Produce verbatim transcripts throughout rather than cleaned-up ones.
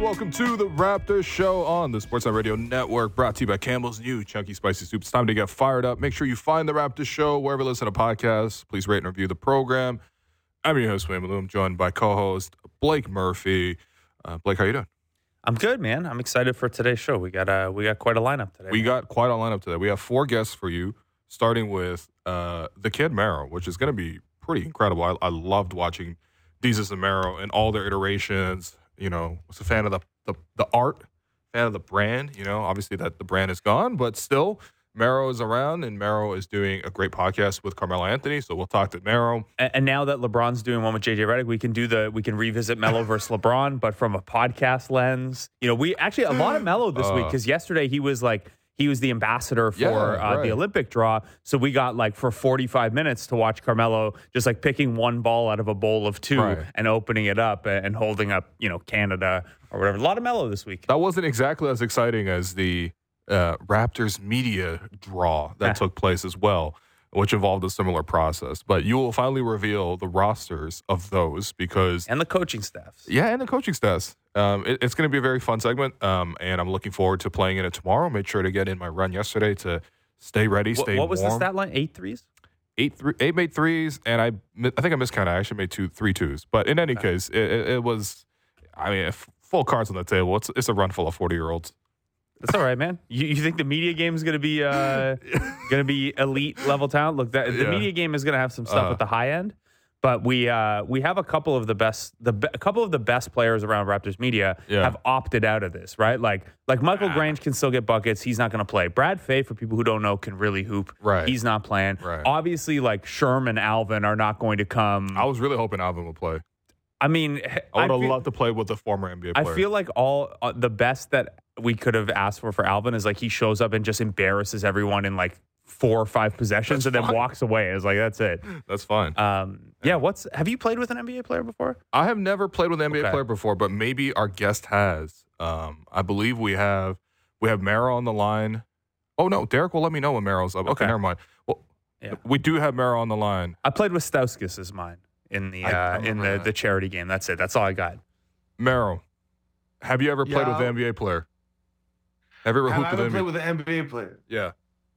welcome to the Raptors Show on the Sportsnet Radio Network, brought to you by Campbell's new Chunky Spicy Soup. It's time to get fired up. Make sure you find the Raptors Show wherever you listen to podcasts. Please rate and review the program. I'm your host, Wayne Malou. I'm joined by co-host Blake Murphy. Uh, Blake, how you doing? I'm good, man. I'm excited for today's show. We got uh, we got quite a lineup today. We man. got quite a lineup today. We have four guests for you, starting with uh, the Kid Mero, which is going to be pretty incredible. I, I loved watching Desus and Mero in all their iterations. You know, was a fan of the, the the art, fan of the brand. You know, obviously that the brand is gone, but still, Mero is around, and Mero is doing a great podcast with Carmelo Anthony. So we'll talk to Mero. And, and now that LeBron's doing one with J J Redick, we can do the we can revisit Melo versus LeBron, but from a podcast lens. You know, we actually a lot of Melo this uh, week because yesterday he was like. He was the ambassador for yeah, uh, right. the Olympic draw. So we got like for forty-five minutes to watch Carmelo just like picking one ball out of a bowl of two right. and opening it up and holding up, you know, Canada or whatever. A lot of Melo this week. That wasn't exactly as exciting as the uh, Raptors media draw that Yeah. took place as well, which involved a similar process. But you will finally reveal the rosters of those because... And the coaching staffs. Yeah, and the coaching staffs. Um, it, it's going to be a very fun segment, um, and I'm looking forward to playing in it tomorrow. Made sure to get in my run yesterday to stay ready, What, stay what was warm. the stat line? Eight threes? Eight, three, eight made threes, and I mi- I think I miscounted. I actually made two three twos. But in any Okay. case, it, it, it was, I mean, f- full cards on the table. It's, it's a run full of forty-year-olds. That's all right, man. You, you think the media game is going to be uh, going to be elite level talent? Look, that, the Yeah. media game is going to have some stuff Uh-huh. at the high end, but we uh, we have a couple of the best the be- a couple of the best players around Raptors media Yeah. have opted out of this, right? Like like Michael Ah. Grange can still get buckets. He's not going to play. Brad Fay, for people who don't know, can really hoop. Right. He's not playing. Right. Obviously, like Sherm and Alvin are not going to come. I was really hoping Alvin would play. I mean, I would have feel- loved to play with the former N B A I player. feel like all uh, the best that we could have asked for for Alvin is like he shows up and just embarrasses everyone in like four or five possessions That's and then fine. walks away. It's like that's it. That's fine. Um, yeah. What's have you played with an N B A player before? I have never played with an N B A Okay. player before, but maybe our guest has. Um, I believe we have we have Mero on the line. Oh no, Derek will let me know when Mero's up. Okay, Okay. never mind. Well, Yeah. we do have Mero on the line. I played with Stauskas as mine in the I- I uh, in remember the, that. the charity game. That's it. That's all I got. Mero, have you ever played Yeah. with an N B A player? Have you ever Have I hooped with ever an played N B A? with an N B A player? Yeah.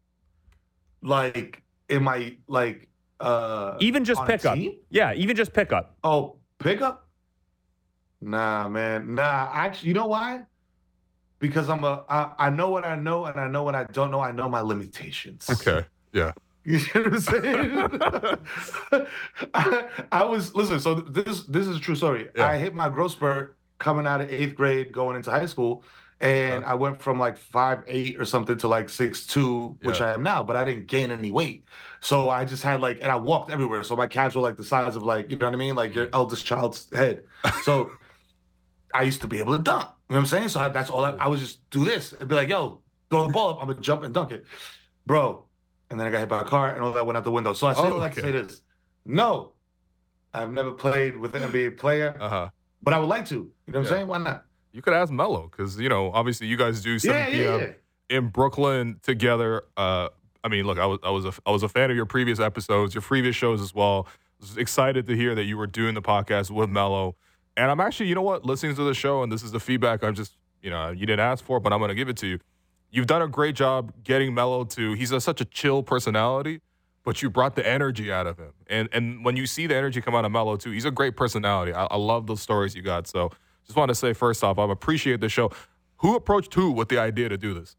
Like in my like uh Even just on a pickup. team? Yeah. Even just pickup. Oh, pickup? Nah, man. Nah, actually, you know why? Because I'm a I, I know what I know and I know what I don't know. I know my limitations. Okay. Yeah. You know what I'm saying? I, I was listen. So this this is a true story. Yeah. I hit my growth spurt coming out of eighth grade, going into high school, and Yeah. I went from like five eight or something to like six two, which Yeah. I am now. But I didn't gain any weight, so I just had like, and I walked everywhere. So my calves were like the size of like, you know what I mean, like your eldest child's head. So I used to be able to dunk. You know what I'm saying? So I, that's all I, I would just do this and be like, yo, throw the ball up. I'm gonna jump and dunk it, bro. And then I got hit by a car and all that went out the window. So I say Oh, all that to okay. say this. No, I've never played with an N B A player, Uh huh. but I would like to. You know what I'm Yeah. saying? Why not? You could ask Melo because you know obviously you guys do seven Yeah, p m yeah, yeah. in Brooklyn together. Uh, I mean, look, I was I was a I was a fan of your previous episodes, your previous shows as well. I was excited to hear that you were doing the podcast with Melo, and I'm actually, you know what, listening to the show, and this is the feedback I'm just, you know, you didn't ask for, but I'm going to give it to you. You've done a great job getting Melo to. He's a, such a chill personality, but you brought the energy out of him, and and when you see the energy come out of Melo too, he's a great personality. I, I love those stories you got. So just want to say first off, I appreciate the show. Who approached who with the idea to do this?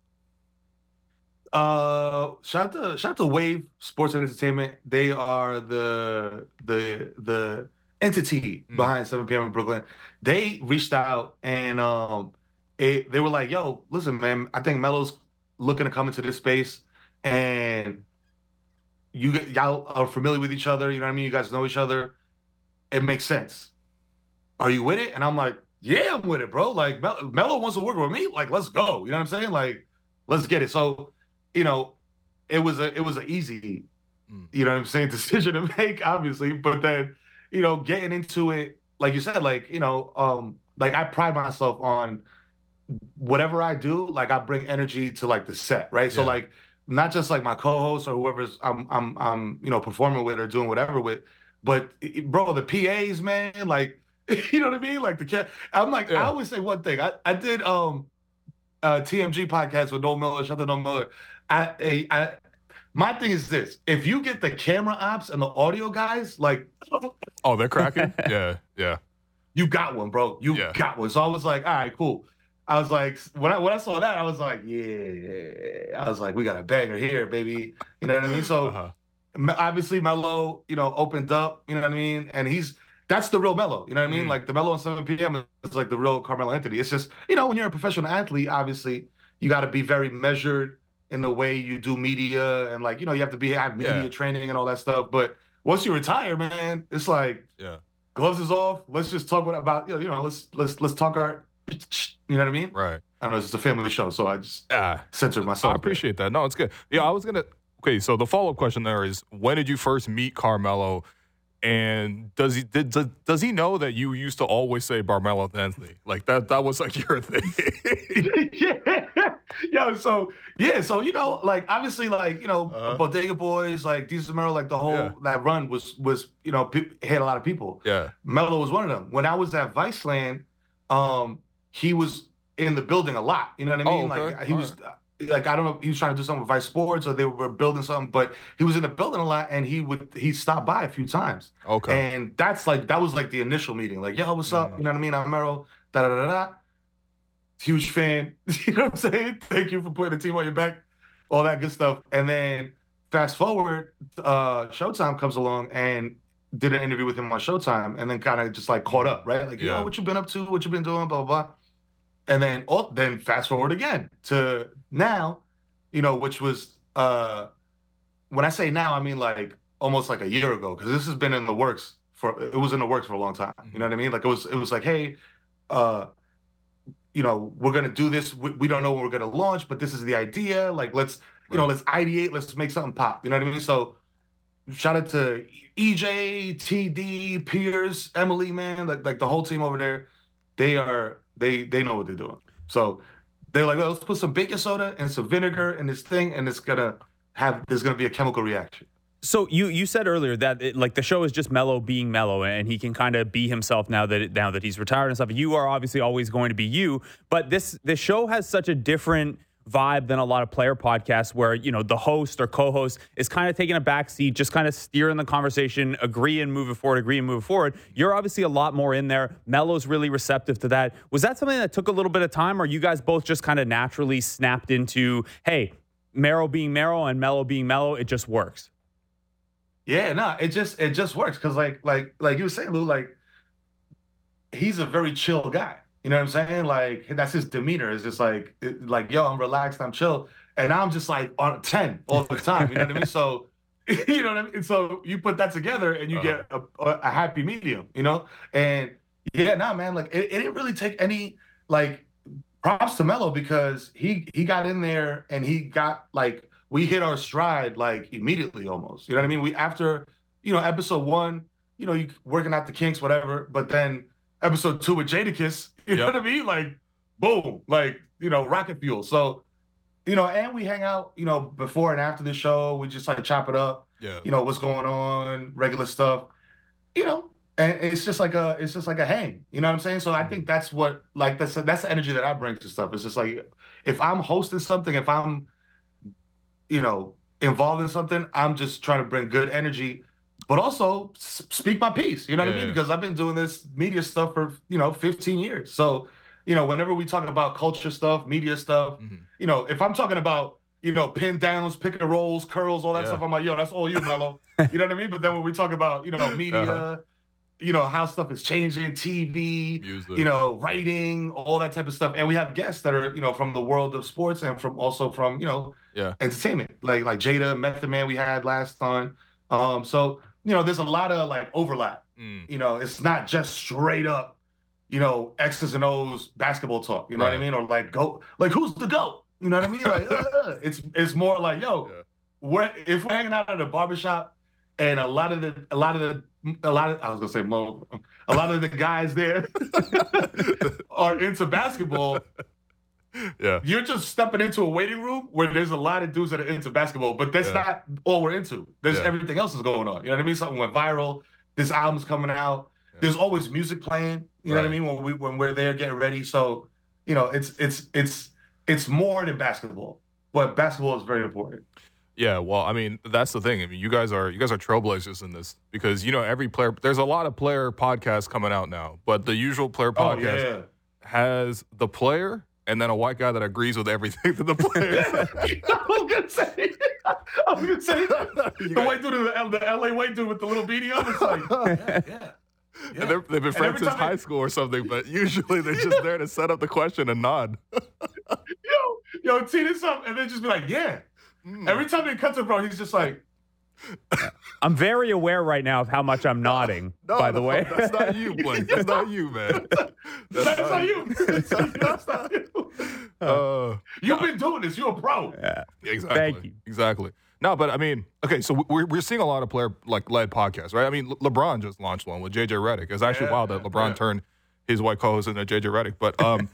Uh, shout out to shout out to Wave Sports and Entertainment. They are the the the entity Mm. behind seven p.m. in Brooklyn. They reached out and um, it, they were like, "Yo, listen, man. I think Melo's looking to come into this space, and you g- y'all are familiar with each other. You know what I mean? You guys know each other. It makes sense. Are you with it?" And I'm like, "Yeah, I'm with it, bro. Like Mel- Melo wants to work with me. Like, let's go. You know what I'm saying? Like, let's get it." So, you know, it was a it was an easy, Mm. you know what I'm saying, decision to make, obviously. But then, you know, getting into it, like you said, like, you know, um, like I pride myself on whatever I do, like I bring energy to like the set, right? So Yeah. like not just like my co-host or whoever's I'm I'm I'm you know performing with or doing whatever with, but it- bro, the P As, man, like You know what I mean? Like the cat. I'm like, Yeah. I always say one thing. I, I did um uh T M G podcast with Noel Miller, shout out to Noel Miller. I, I I my thing is this: if you get the camera ops and the audio guys, like, Oh, they're cracking? Yeah, yeah. you got one, bro. You Yeah. got one. So I was like, all right, cool. I was like, when I when I saw that, I was like, yeah. I was like, we got a banger here, baby. You know what I mean? So Uh-huh. M- obviously Melo, you know, opened up, you know what I mean? And he's that's the real Melo, you know what I mean? Mhm. Like the Melo on seven p.m. is like the real Carmelo Anthony. It's just, you know, when you're a professional athlete, obviously, you got to be very measured in the way you do media and like, you know, you have to be have media Yeah. training and all that stuff. But once you retire, man, it's like Yeah. gloves is off. Let's just talk about, you know, you know, let's let's let's talk our, you know what I mean? Right. I don't know, it's just a family show, so I just Ah, censored myself. I appreciate that. No, it's good. Yeah, I was gonna. Okay, so the follow up question there is: when did you first meet Carmelo, and does he did, does, does he know that you used to always say Barmelo Anthony? Like that that was like your thing. Yeah. Yo, so yeah, so you know, like obviously, like you know, Uh-huh. Bodega Boys, like Decent Mero, like the whole Yeah. that run was was you know pe- had a lot of people. Yeah. Melo was one of them. When I was at Viceland, um, he was in the building a lot. You know what I Oh, mean? okay. Like he All was. Like I don't know, if he was trying to do something with Vice Sports or they were building something, but he was in the building a lot, and he would he stopped by a few times. Okay. And that's like that was like the initial meeting. Like, yo, what's up? Mhm. You know what I mean? I'm Mero. Da da da da. Huge fan. You know what I'm saying? Thank you for putting the team on your back. All that good stuff. And then fast forward, uh, Showtime comes along and did an interview with him on Showtime, and then kind of just like caught up, right? Like, Yeah. yo, what you been up to? What you been doing? Blah blah blah. And then oh, then fast forward again to now, you know, which was uh, when I say now, I mean like almost like a year ago, because this has been in the works for it was in the works for a long time. You know what I mean? Like it was it was like, hey, uh, you know, we're gonna do this. We, we don't know when we're gonna launch, but this is the idea. Like let's you know, Right. let's ideate, let's make something pop. You know what I mean? So shout out to E J, T D, Piers, Emily, man, like like the whole team over there. They are they they know what they're doing. So they're like, well, let's put some baking soda and some vinegar in this thing, and it's gonna have there's gonna be a chemical reaction. So you you said earlier that it, like the show is just Melo being Melo, and he can kind of be himself now that it, now that he's retired and stuff. You are obviously always going to be you, but this this show has such a different vibe than a lot of player podcasts where, you know, the host or co-host is kind of taking a back seat, just kind of steering the conversation, agree and move it forward, agree and move it forward. You're obviously a lot more in there. Melo's really receptive to that. Was that something that took a little bit of time, or you guys both just kind of naturally snapped into, hey, Mero being Mero and Melo being Melo, it just works? Yeah, no, it just it just works because like like like you were saying, Lou, like he's a very chill guy. You know what I'm saying? Like that's his demeanor. It's just like it, like yo, I'm relaxed, I'm chill, and I'm just like on ten all the time. You know what I mean? So you know what I mean. So you put that together and you Uh-huh. get a, a, a happy medium. You know, and yeah, nah, man, like it, it didn't really take any like props to Melo because he he got in there and he got like we hit our stride like immediately almost. You know what I mean? We after you know episode one, you know, you working out the kinks, whatever. But then episode two with Jadakiss, you know Yep. what I mean? Like boom, like you know, rocket fuel. So you know, and we hang out, you know, before and after the show. We just like chop it up. Yeah. You know what's going on, regular stuff. You know, and it's just like a it's just like a hang. You know what I'm saying? So I think that's what like that's that's the energy that I bring to stuff. It's just like if I'm hosting something, if I'm you know involved in something, I'm just trying to bring good energy, but also s- speak my piece. You know what I Yeah, mean? yeah. Because I've been doing this media stuff for you know fifteen years. So you know whenever we talk about culture stuff, media stuff, Mhm. you know if I'm talking about you know pin downs, pick and rolls, curls, all that Yeah. stuff, I'm like, yo, that's all you, Melo. You know what I mean? But then when we talk about you know media. Uh-huh. You know how stuff is changing, T V, Music. you know, writing, all that type of stuff, and we have guests that are, you know, from the world of sports and from also from, you know, Yeah. entertainment, like like Jada, Method Man, we had last time. Um, so you know, there's a lot of like overlap. Mm. You know, it's not just straight up, you know, X's and O's basketball talk. You know what I Right. mean? Or like go, like who's the GOAT? You know what I mean? Like uh, it's it's more like yo, Yeah. we're if we're hanging out at a barbershop and a lot of the a lot of the a lot of I was gonna say Mo, a lot of the guys there are into basketball. Yeah. You're just stepping into a waiting room where there's a lot of dudes that are into basketball, but that's Yeah. not all we're into. There's Yeah. everything else is going on. You know what I mean? Something went viral. This album's coming out. There's always music playing. You know Right. what I mean? When we when we're there getting ready. So, you know, it's it's it's it's more than basketball, but basketball is very important. Yeah, well, I mean, that's the thing. I mean, you guys are you guys are trailblazers in this because you know every player. There's a lot of player podcasts coming out now, but the usual player Oh podcast yeah. has the player and then a white guy that agrees with everything that the player. I was gonna say. I was gonna say the white dude, the, the L A white dude with the little beanie on. It's like, yeah, yeah. yeah. And they're- they've been friends every since time high they- school or something, but usually they're just there to set up the question and nod. Yo, yo, tee this up, and then just be like, yeah. Mm. Every time they cut to bro, he's just like, I'm very aware right now of how much I'm nodding, No, by the no, way. that's not you, Blake. That's not you, man. that's, not you. That's not, that's not you. Uh, You've been doing this. You're a pro. Yeah. exactly. Thank you. Exactly. No, but I mean, okay, so we're we're seeing a lot of player like led podcasts, right? I mean, Le- LeBron just launched one with J J Redick. It's actually Yeah, wild that LeBron yeah. turned his white co-host into J J Redick. But um,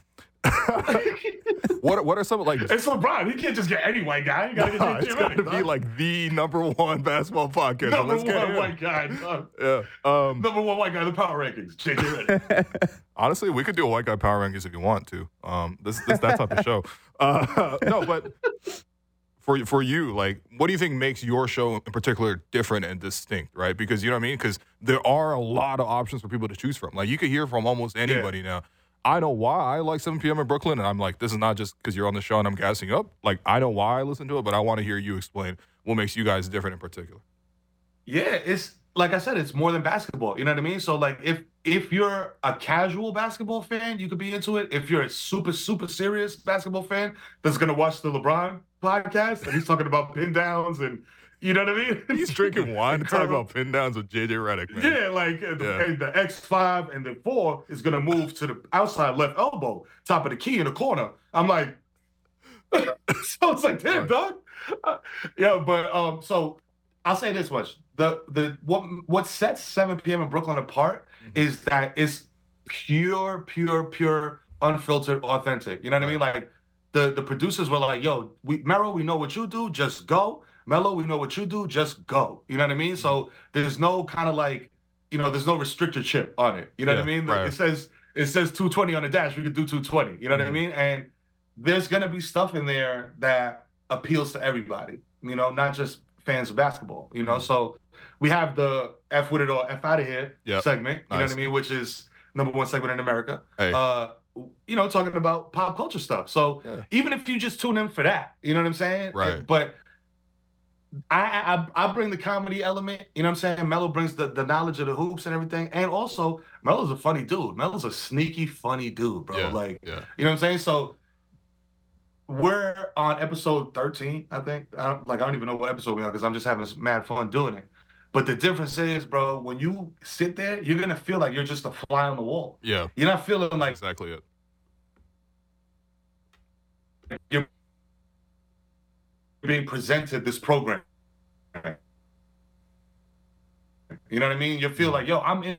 what what are some like? It's LeBron. He can't just get any white guy. You gotta Nah, get it's J J going to Redick, be dog. like the number one basketball podcast. So number let's get one him. white guy. dog. Yeah. Um, Number one white guy in the power rankings. J J Redick. honestly, we could do a white guy power rankings if you want to. Um, this this that type of show. Uh, no, but for for you, like, what do you think makes your show in particular different and distinct, right? Because you know what I mean. Because there are a lot of options for people to choose from. Like, you could hear from almost anybody now. I know why I like seven p.m. in Brooklyn, and I'm like, this is not just because you're on the show and I'm gassing you up. Like, I know why I listen to it, but I want to hear you explain what makes you guys different in particular. Yeah, it's like I said, it's more than basketball. You know what I mean? So like if if you're a casual basketball fan, you could be into it. If you're a super, super serious basketball fan that's gonna watch the LeBron podcast and he's talking about pin downs and you know what I mean? He's drinking wine and talking Incredible. about pin downs with J J Redick, man. Yeah, like uh, the, Yeah. and the X five and the four is gonna move to the outside left elbow, top of the key in the corner. I'm like, so it's like, damn, Right. dog. Uh, yeah, but um, so I'll say this much: the the what what sets seven p.m. in Brooklyn apart Mm-hmm. is that it's pure, pure, pure, unfiltered, authentic. You know what I mean? Like the the producers were like, "Yo, we Mero, we know what you do, just go." Mello, we know what you do, just go. You know what I mean? So there's no kind of like, you know, there's no restricted chip on it. You know what I Yeah, mean? right. It says it says two twenty on the dash. We could do two twenty. You know what I Mhm. mean? And there's gonna be stuff in there that appeals to everybody. You know, not just fans of basketball. You know, Mhm. so we have the F with it or F out of here Yep. segment. You know Nice. what I mean? Which is number one segment in America. Hey. Uh, you know, talking about pop culture stuff. So Yeah. even if you just tune in for that, you know what I'm saying? Right. But I, I I bring the comedy element, you know what I'm saying? Mello brings the, the knowledge of the hoops and everything. And also, Mello's a funny dude. Mello's a sneaky, funny dude, bro. Yeah, Like, yeah. you know what I'm saying? So we're on episode thirteen, I think. I don't, like, I don't even know what episode we're on because I'm just having mad fun doing it. But the difference is, bro, when you sit there, you're going to feel like you're just a fly on the wall. Yeah, You're not feeling like exactly it. you're being presented this program. You know what I mean? You feel like, yo, I'm in.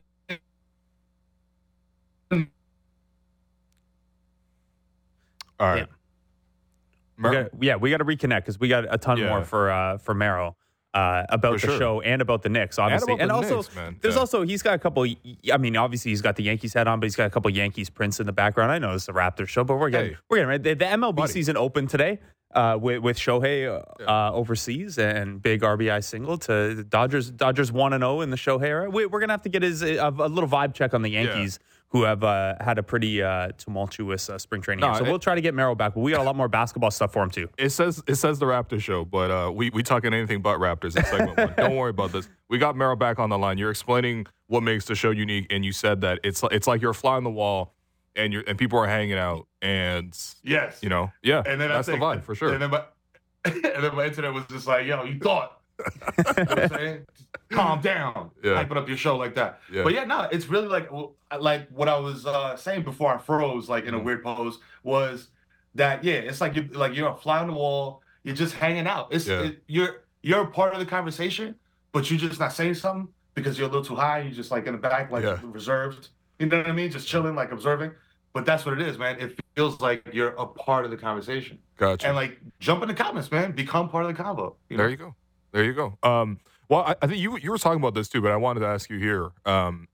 All right. We Mer- got, yeah, we got to reconnect because we got a ton Yeah. more for uh, for Mero uh, about For the sure. show and about the Knicks, obviously, about the also Knicks, man. there's Yeah. also he's got a couple. I mean, obviously he's got the Yankees hat on, but he's got a couple Yankees prints in the background. I know it's a Raptors show, but we're getting Hey. we're getting right. The, the M L B Buddy. season opened today uh, with with Shohei uh, Yeah. uh, overseas and big R B I single to the Dodgers. Dodgers one and zero in the Shohei era. We, we're gonna have to get his a, a little vibe check on the Yankees. Who have uh, had a pretty uh, tumultuous uh, spring training. No, so it- we'll try to get Mero back, but we got a lot more basketball stuff for him too. It says it says the Raptors show, but uh, we we talking anything but Raptors in segment one. Don't worry about this. We got Mero back on the line. You're explaining what makes the show unique, and you said that it's it's like you're a fly on the wall, and you're and people are hanging out, and Yes. you know, yeah, And then that's I think, the vibe for sure. And then my, and then my internet was just like, yo, you thought. You know what I'm saying? Calm down. Yeah. Hyping up your show like that. Yeah. But yeah, no, it's really like like what I was uh, saying before I froze, like in a Mhm. weird pose, was that yeah, it's like you like you're a fly on the wall. You're just hanging out. It's Yeah. it, you're you're a part of the conversation, but you're just not saying something because you're a little too high. You're just like in the back, like Yeah. reserved. You know what I mean? Just chilling, like observing. But that's what it is, man. It feels like you're a part of the conversation. Gotcha. And like jump in the comments, man. Become part of the convo. You know? There you go. There you go. Um, well, I, I think you you were talking about this too, but I wanted to ask you here. Um,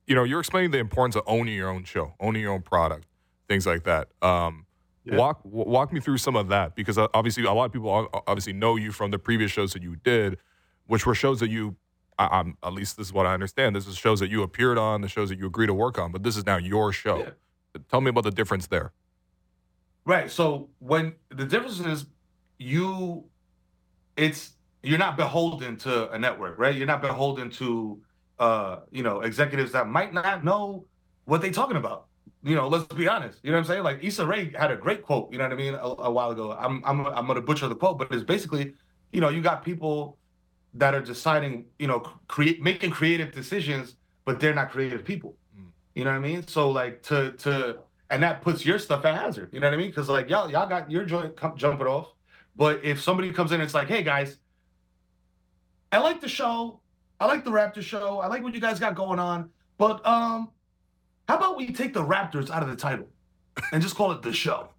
you know, you're explaining the importance of owning your own show, owning your own product, things like that. Um, yeah. Walk walk me through some of that, because obviously a lot of people obviously know you from the previous shows that you did, which were shows that you, I, I'm at least this is what I understand. This is shows that you appeared on, the shows that you agreed to work on, but this is now your show. Yeah. Tell me about the difference there. Right. So when the difference is you, it's you're not beholden to a network, right? You're not beholden to uh, you know, executives that might not know what they're talking about. You know, let's be honest. You know what I'm saying? Like Issa Rae had a great quote, you know what I mean, a, a while ago. I'm I'm I'm gonna butcher the quote, but it's basically, you know, you got people that are deciding, you know, create making creative decisions, but they're not creative people. Mm. You know what I mean? So like to to and that puts your stuff at hazard. You know what I mean? Because like y'all y'all got your joint jumping off, but if somebody comes in and it's like, hey guys, I like the show, I like the Raptors show, I like what you guys got going on, but um. how about we take the Raptors out of the title and just call it the show?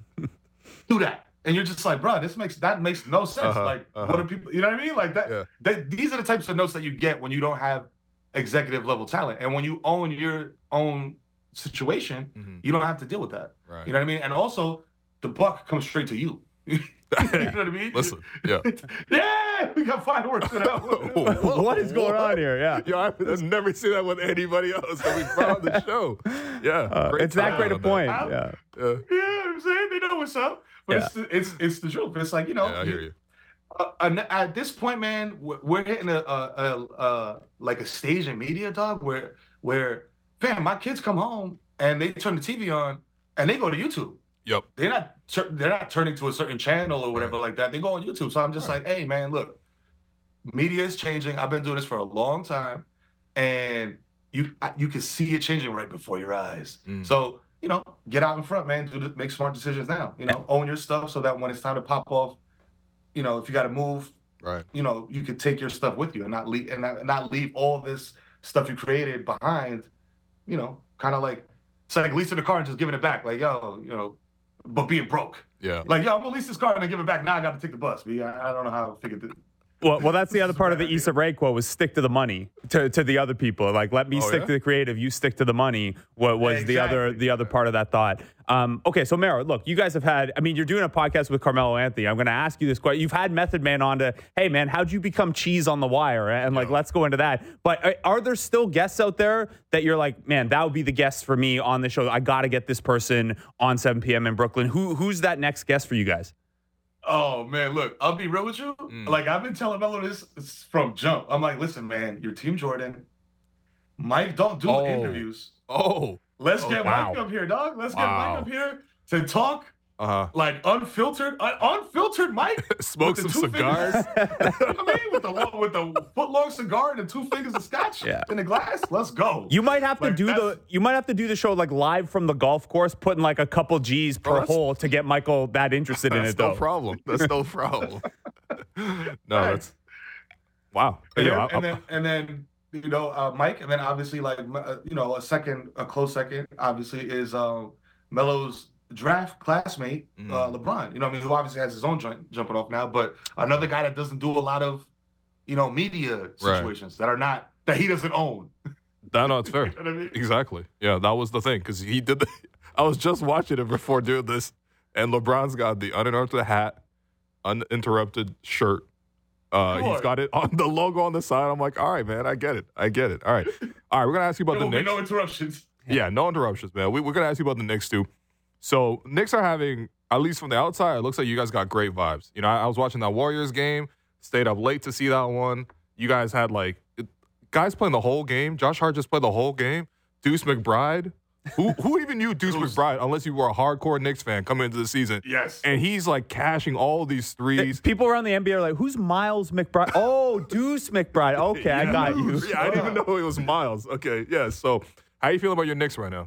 Do that. And you're just like, bro, this makes that makes no sense. Uh-huh, like, uh-huh. What are people, you know what I mean? Like that, yeah. that. These are the types of notes that you get when you don't have executive level talent. And when you own your own situation, mm-hmm. you don't have to deal with that. Right. You know what I mean? And also, the buck comes straight to you. You know what I mean? Listen, yeah. Yeah, we got fireworks for that one. What is going on here? Yeah. Yo, I've never seen that with anybody else that we brought on the show. Yeah. Uh, it's that great a point. That. Yeah. Yeah. Yeah, I'm saying they know what's up. But yeah. it's, it's it's the truth. It's like, you know. Yeah, I hear you. Uh, at this point, man, we're hitting a, a, a, a like a stage in media, dog, where, where, fam, my kids come home and they turn the T V on and they go to YouTube. Yep. They're not they're not turning to a certain channel or whatever like that. They go on YouTube. So I'm just right. like, hey man, look, media is changing. I've been doing this for a long time, and you you can see it changing right before your eyes. Mm. So you know, get out in front, man. Do the, make smart decisions now. You know, own your stuff so that when it's time to pop off, you know, if you got to move, right? You know, you can take your stuff with you and not leave and not, not leave all this stuff you created behind. You know, kind of like it's like leasing a car and just giving it back. Like yo, you know. But being broke. Yeah. Like, yo, I'm gonna lease this car and then give it back. Now I got to take the bus. I, I don't know how to figure this. Well, well, that's the other part of the Issa Rae quote was stick to the money to, to the other people. Like, let me oh, stick yeah? to the creative, you stick to the money. What was exactly. the other the other part of that thought? Um, okay, so Mero, look, you guys have had. I mean, you're doing a podcast with Carmelo Anthony. I'm going to ask you this question. You've had Method Man on to, hey man, how'd you become Cheese on the Wire? And like, yeah. let's go into that. But are, are there still guests out there that you're like, man, that would be the guest for me on the show? I got to get this person on seven p.m. in Brooklyn. Who who's that next guest for you guys? Oh man, look, I'll be real with you. Mm. Like I've been telling Melo this from jump. I'm like, listen, man, you're Team Jordan. Mike, don't do oh. interviews. Oh, let's oh, get wow. Mike up here, dog. Let's wow. get Mike up here to talk. Uh-huh. Like unfiltered, uh, unfiltered Mike. Smoke some cigars. I mean, with the long, with the foot long cigar and the two fingers of scotch yeah. in the glass. Let's go. You might have to like, do the. You might have to do the show like live from the golf course, putting like a couple G's per oh, hole to get Michael that interested in it. That's no though. problem. That's no problem. no, right. that's wow. And, yeah, then, and then, and then, you know, uh, Mike, and then obviously, like, uh, you know, a second, a close second, obviously, is um, Melo's draft classmate, mm. uh, LeBron. You know, what I mean, who obviously has his own joint jumping off now, but another guy that doesn't do a lot of, you know, media situations right. that are not that he doesn't own. No, no, it's fair. You know what I mean? Exactly. Yeah, that was the thing because he did. The, I was just watching it before doing this, and LeBron's got the uninterrupted hat, uninterrupted shirt. Uh, he's got it on the logo on the side. I'm like, all right, man, I get it. I get it. All right. All right, we're going to ask you about there the Knicks. No interruptions. Yeah, no interruptions, man. We, we're going to ask you about the Knicks, too. So, Knicks are having, at least from the outside, it looks like you guys got great vibes. You know, I, I was watching that Warriors game, stayed up late to see that one. You guys had, like, it, guys playing the whole game. Josh Hart just played the whole game. Deuce McBride. Who who even knew Deuce McBride unless you were a hardcore Knicks fan coming into the season? Yes. And he's like cashing all these threes. People around the N B A are like, who's Miles McBride? Oh, Deuce McBride. Okay, yeah. I got you. Yeah, I didn't even know it was Miles. Okay, yeah. So how you feel about your Knicks right now?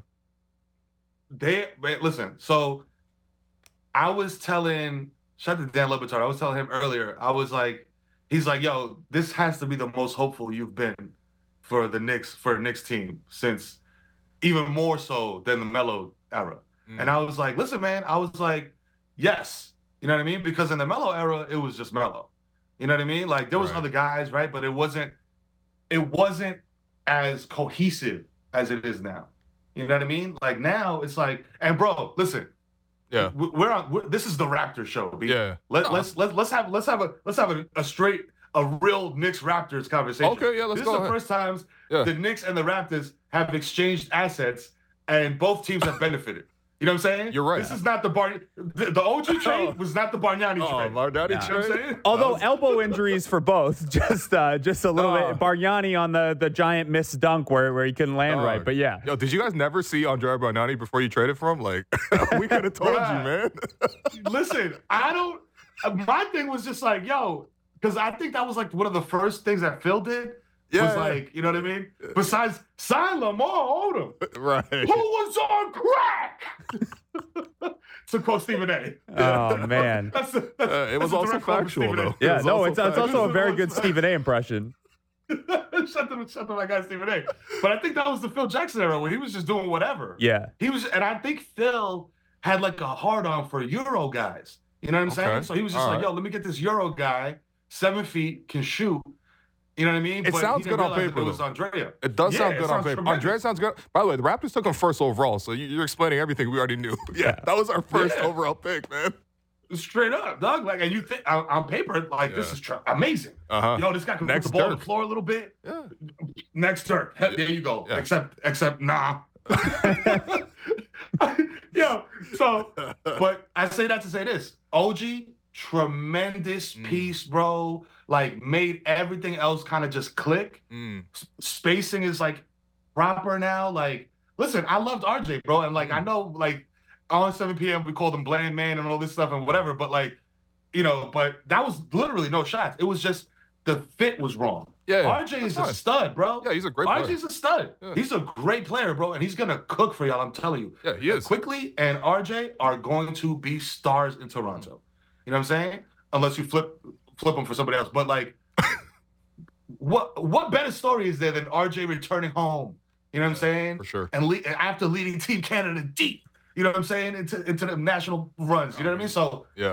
They, they listen, so I was telling, shout out to Dan Le Batard, I was telling him earlier, I was like, he's like, yo, this has to be the most hopeful you've been for the Knicks, for a Knicks team since even more so than the Melo era. Mm. And I was like, listen, man, I was like, yes. You know what I mean? Because in the Melo era, it was just Melo. You know what I mean? Like there was right. other guys, right? But it wasn't, it wasn't as cohesive as it is now. You know what I mean? Like now it's like, and bro, listen, Yeah. we're on. We're, this is the Raptors show. B. Yeah. Let, No. let's let's let's have let's have a let's have a, a straight a real Knicks Raptors conversation. Okay, yeah, let's this go is the ahead. first times Yeah. the Knicks and the Raptors have exchanged assets, and both teams have benefited. You know what I'm saying? You're right. This is not the Bar. The, the O G trade was not the Bargnani Oh, trade. Bargnani You know what I'm trade. saying? Although was- elbow injuries for both, just uh, just a little Oh. bit. Bargnani on the, the giant missed dunk where, where he couldn't land Dog. right. But yeah. Yo, did you guys never see Andrea Bargnani before you traded for him? Like, we could have told you, Bruh. man. Listen, I don't. uh, My thing was just like, yo, because I think that was like one of the first things that Phil did. Yeah, was yeah. like, you know what I mean? Besides, sign Lamar Odom, Right. who was on crack. To quote Stephen A. Oh, man. That's a, that's, Uh, it was that's a also direct quote from factual, Stephen A. though. Yeah, was no, also it's, it's fact. also a very good It's- Stephen A impression. shut the shut the my guy Stephen A. But I think that was the Phil Jackson era where he was just doing whatever. Yeah. He was, and I think Phil had like a hard on for Euro guys. You know what I'm saying? Okay. So he was just All like, right. yo, let me get this Euro guy, seven feet, can shoot. You know what I mean? It But sounds he didn't good on realize that paper, It was though. Andrea. It does Yeah, sound it good on sounds paper. tremendous. Andrea sounds good. By the way, the Raptors took him first overall, so you- you're explaining everything we already knew. Yeah, that was our first Yeah. overall pick, man. Straight up, dog. Like, and you think on, on paper, like this Yeah. is tr- amazing. Uh-huh. Yo, this guy can Next put the ball on Dirk. the floor a little bit. Yeah. Next turn. There you go. Yeah. Except, except, nah. Yo, so, but I say that to say this. O G, tremendous Mm. piece, bro. Like, made everything else kind of just click. Mm. S- spacing is like proper now. Like, listen, I loved R J, bro. And like, I know, like, on seven p.m. we called him Bland Man and all this stuff and whatever. But like, you know, but that was literally no shots. It was just the fit was wrong. Yeah, yeah. R J is That's a fine. stud, bro. Yeah, he's a great R player. J's a stud. Yeah. He's a great player, bro, and he's gonna cook for y'all. I'm telling you. Yeah, he is. Quickly and R J are going to be stars in Toronto. You know what I'm saying? Unless you flip flip them for somebody else. But like, what what better story is there than R J returning home? You know what I'm saying? For sure. And le- after leading Team Canada deep, you know what I'm saying, into into the national runs. You know what I mean? So Yeah.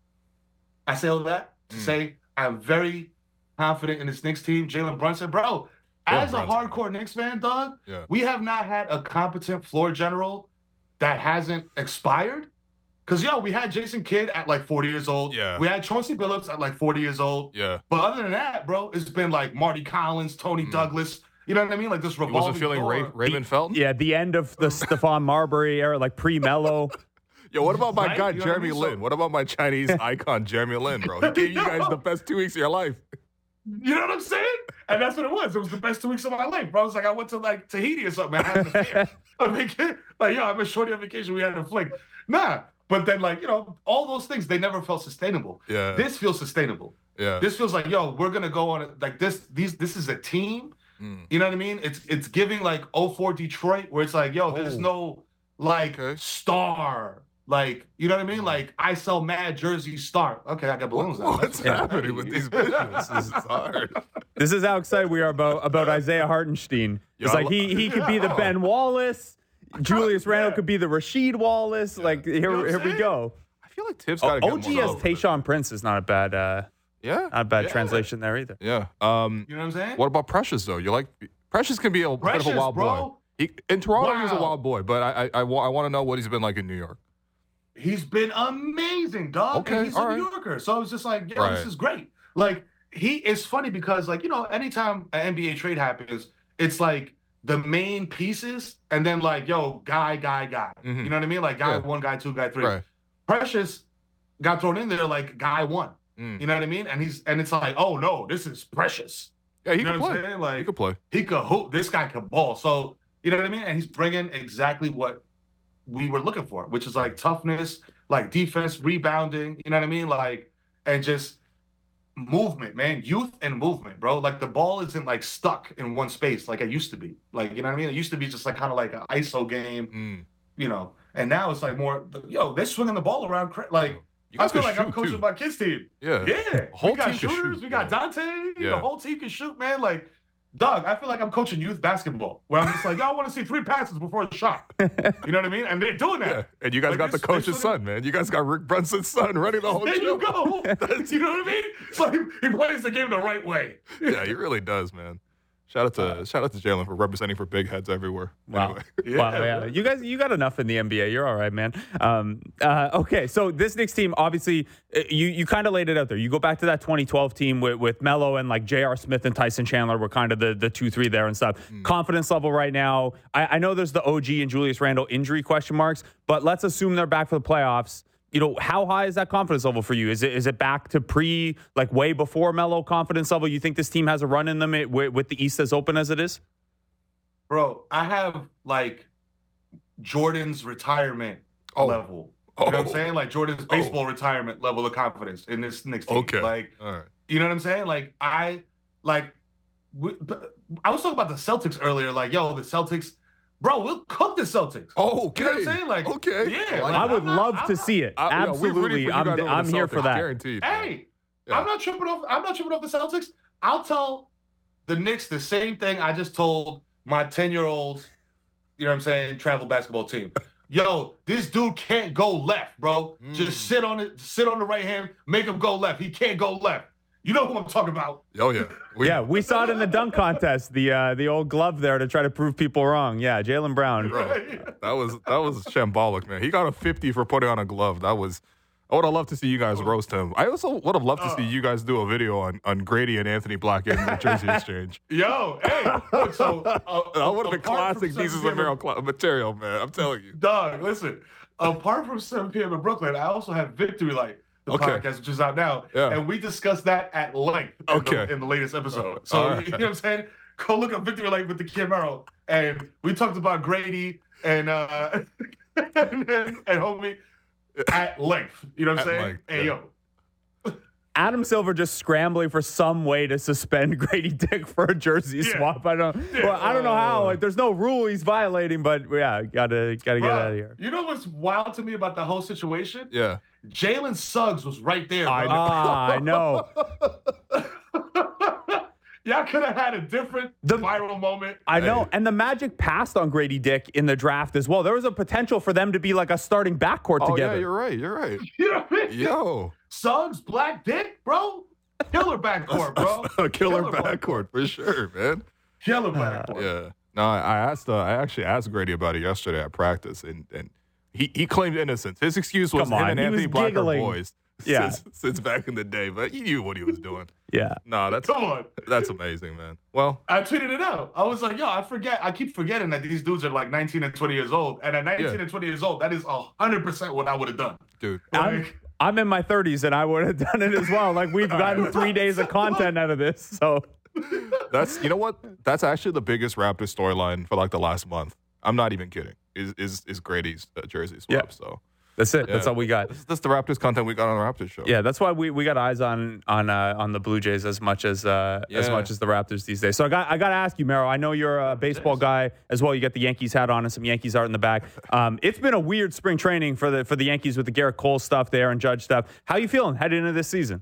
I say all that to Mm. say I'm very confident in this Knicks team. Jalen Brunson, bro. Jalen As a Brunson. hardcore Knicks fan, dog, Yeah. we have not had a competent floor general that hasn't expired. Cause yo, we had Jason Kidd at like forty years old. Yeah. We had Chauncey Billups at like forty years old. Yeah. But other than that, bro, it's been like Marty Collins, Tony Mm. Douglas. You know what I mean? Like this He revolving wasn't feeling door. Ray- Raymond Felton? Yeah, the end of the Stephon Marbury era, like pre-Mello. Yo, what about my Right? guy, You know what I Jeremy mean? So- Lin? What about my Chinese icon, Jeremy Lin, bro? He gave you guys the best two weeks of your life. You know what I'm saying? And that's what it was. It was the best two weeks of my life, bro. It's like I went to like Tahiti or something. Man. I had a fair. I mean, like, yo, I went shorty on vacation. We had a flick. Nah. But then, like, you know, all those things, they never felt sustainable. Yeah. This feels sustainable. Yeah. This feels like, yo, we're gonna go on it. Like this, these, this is a team. Mm. You know what I mean? It's it's giving like oh four Detroit, where it's like, yo, there's Oh. no like Okay. star. Like, you know what I mean? Like, I sell mad jersey star. Okay, I got balloons now. What's happening with these visuals? This is hard. This is how excited we are about, about Isaiah Hartenstein. Yo, It's I like lo- he he could be the Ben Wallace. Julius Randle Yeah. could be the Rasheed Wallace. Like here, know what I'm here we saying? go. I feel like Tibbs got to get O G more as love. Tayshaun Prince is not a bad uh, Yeah. not a bad Yeah. translation there either. Yeah. Um, You know what I'm saying? what about Precious, though? You like Precious can be a bit of Precious, a wild boy. bro. He, in Toronto, he's a Wow. wild boy, but I I, I, wa- I want to know what he's been like in New York. He's been amazing, dog. Okay, and he's all a right. New Yorker. So it's just like, yo, Right. this is great. Like, he is funny because, like, you know, anytime an N B A trade happens, it's like the main pieces and then, like, yo, guy, guy, guy. Mhm. You know what I mean? Like, guy Yeah. one, guy two, guy three. Right. Precious got thrown in there like guy one. Mm. You know what I mean? And he's and it's like, oh no, this is Precious. Yeah, he You know can what I'm play. saying? Like, He could play. he could hoop. This guy could ball. So you know what I mean? And he's bringing exactly what we were looking for, which is like toughness, like defense, rebounding. You know what I mean? Like, and just movement, man, youth and movement, bro. Like the ball isn't like stuck in one space like it used to be. Like, you know what I mean? It used to be just like kind of like an I S O game, Mm. you know. And now it's like more, yo, they're swinging the ball around. cra- Like, You I guys feel can like I'm shoot, coaching too. my kids' team. Yeah. Yeah, whole we got team can shooters. shoot, We got yeah. Dante. Yeah. The whole team can shoot, man. Like, dog, I feel like I'm coaching youth basketball, where I'm just like, y'all want to see three passes before a shot. You know what I mean? And they're doing Yeah. that. And you guys Like, got the this- coach's this son, man. You guys got Rick Brunson's son running the whole There show. you go. You know what I mean? It's like he plays the game the right way. Yeah, he really does, man. Shout out to shout out to Jalen for representing for big heads everywhere. Wow. Anyway. Yeah, Wow, yeah. You guys, you got enough in the N B A. You're all right, man. Um, uh, okay, so this Knicks team, obviously, uh, you you kind of laid it out there. You go back to that twenty twelve team with, with Melo and like J R. Smith and Tyson Chandler were kind of the the two three there and stuff. Mm. Confidence level right now. I, I know there's the O G and Julius Randle injury question marks, but let's assume they're back for the playoffs. You know, how high is that confidence level for you? Is it is it back to pre, like way before Melo confidence level? You think this team has a run in them with, with the East as open as it is? Bro, I have like Jordan's retirement Oh. level. Oh. You know what I'm saying? Like Jordan's Oh. baseball retirement level of confidence in this Knicks team. Okay. Like, All right. you know what I'm saying? Like, I, like, we, I was talking about the Celtics earlier. Like, yo, the Celtics, bro, we'll cook the Celtics. Oh, okay. You know what I'm saying? Like, okay. yeah. Like, Like, I would I'm not- love I'm to not- see it. I- yeah, we're rooting for Absolutely. you I'm, guys over I'm the here Celtics, for that. Guaranteed. Hey, Yeah. I'm not tripping off. I'm not tripping off the Celtics. I'll tell the Knicks the same thing I just told my ten-year-old, you know what I'm saying, travel basketball team. Yo, this dude can't go left, bro. Mm. Just sit on it, sit on the right hand, make him go left. He can't go left. You know who I'm talking about. Oh yeah. We, Yeah, we saw it in the dunk contest. The uh, the old glove there to try to prove people wrong. Yeah, Jaylen Brown. Bro, that was that was shambolic, man. He got a fifty for putting on a glove. That was. I would have loved to see you guys roast him. I also would have loved to see you guys do a video on, on Grady and Anthony Black in the Jersey Exchange. Yo, hey. So uh, That would have been apart from classic seven Nieces p m of Merrill cl- material, man. I'm telling you. Dog, listen. Apart from seven p.m. in Brooklyn, I also have Victory Light, the Okay. podcast, which is out now. Yeah. And we discussed that at length in, Okay. the, in the latest episode. Uh, So, all right. you know what I'm saying? Go look up Victory Light with the Kid Merrill. And we talked about Grady and, uh, and, and, and homie at length. You know what I'm At saying? length, Hey, yeah. yo. Adam Silver just scrambling for some way to suspend Grady Dick for a jersey Yeah. swap. I don't. Well, I don't know how. Like, there's no rule he's violating, but yeah, gotta gotta get Bro, out of here. You know what's wild to me about the whole situation? Yeah. Jalen Suggs was right there. I, bro. ah, I know. Y'all could have had a different The- viral moment. I know. Hey. And the Magic passed on Grady Dick in the draft as well. There was a potential for them to be like a starting backcourt Oh together. yeah, you're right. You're right. You know what I mean? Yo, Suggs, Black Dick, bro. Killer backcourt, bro. a killer, Killer backcourt for sure, man. Killer backcourt. Yeah. No, I, I asked. Uh, I actually asked Grady about it yesterday at practice, and and he, he claimed innocence. His excuse was Come him on, and he Anthony was Black are giggling. boys. Yeah. Since, since back in the day, but he knew what he was doing. Yeah. No, that's Come on. that's amazing, man. Well, I tweeted it out. I was like, yo, I forget. I keep forgetting that these dudes are like nineteen and twenty years old. And at nineteen Yeah. and twenty years old, that is one hundred percent what I would have done. dude. I'm, Like, I'm in my thirties and I would have done it as well. Like, we've gotten three days of content out of this. So, That's you know what? That's actually the biggest Raptors storyline for like the last month. I'm not even kidding. Is is is Grady's uh, jersey swap? Yeah. So that's it. That's Yeah. all we got. this, this is the Raptors content we got on the Raptors show. Yeah, that's why we, we got eyes on on uh, on the Blue Jays as much as uh, as Yeah. much as the Raptors these days. So I got I got to ask you, Mero. I know you're a baseball guy as well. You got the Yankees hat on and some Yankees art in the back. Um, it's been a weird spring training for the for the Yankees with the Garrett Cole stuff there and Judge stuff. How you feeling heading into this season?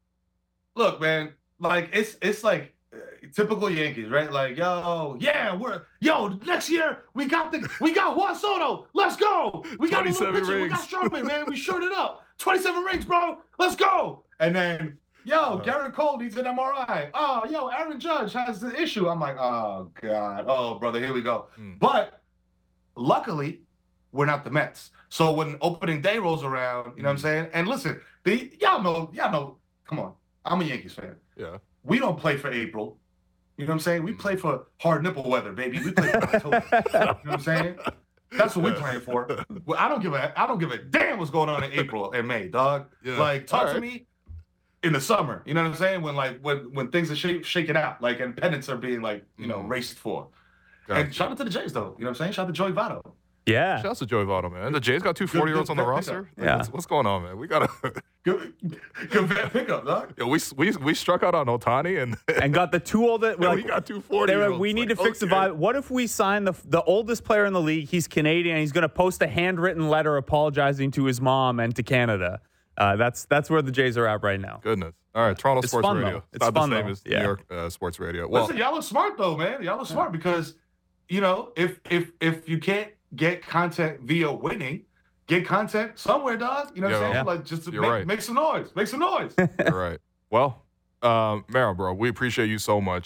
look, man, like it's it's like uh, typical Yankees, right? Like, yo, yeah, we're yo, next year we got the we got Juan Soto. Let's go. We got a little twenty-seven pitcher. We got rings. Stroman, man. We shorted up. twenty-seven rings, bro. Let's go. And then, yo, Garrett Cole needs an M R I. Oh, yo, Aaron Judge has the issue. I'm like, oh God. Oh, brother, here we go. Hmm. But luckily, we're not the Mets. So when opening day rolls around, you know what I'm saying? And listen, the y'all know, y'all know, come on. I'm a Yankees fan. Yeah. We don't play for April. You know what I'm saying? We play for hard nipple weather, baby. We play for October. You know what I'm saying? That's what we're playing for. Well, I don't give a I don't give a damn what's going on in April and May, dog. Yeah. Like, talk All to right. me in the summer. You know what I'm saying? When like when when things are shake, shaking out, like and pennants are being like you know Mm. raced for. Gotcha. And shout out to the Jays though. You know what I'm saying? Shout out to Joey Votto. Yeah. Shout out to Joey Votto, man. The Jays got two forty-year-olds on the good roster. pickup. Like, Yeah. What's, what's going on, man? We got to. Good, good vet pickup, dog. we, we we struck out on Otani, and, And got the two oldest. we Like, got two they were forty-year-olds. like, we need Like, to fix the okay. vibe. What if we sign the the oldest player in the league? He's Canadian. He's going to post a handwritten letter apologizing to his mom and to Canada. Uh, that's that's where the Jays are at right now. Goodness. All right, Toronto It's Sports fun, though. Radio. It's not fun, the same though. as Yeah. New York uh, Sports Radio. Well, Listen, y'all look smart though, man. Y'all look smart because, you know, if if if you can't get content via winning, get content somewhere, dog. You know what I'm Yeah. saying? Yeah. Like just to You're make, right. make some noise. Make some noise. all right. Well, um, Mero, bro, we appreciate you so much.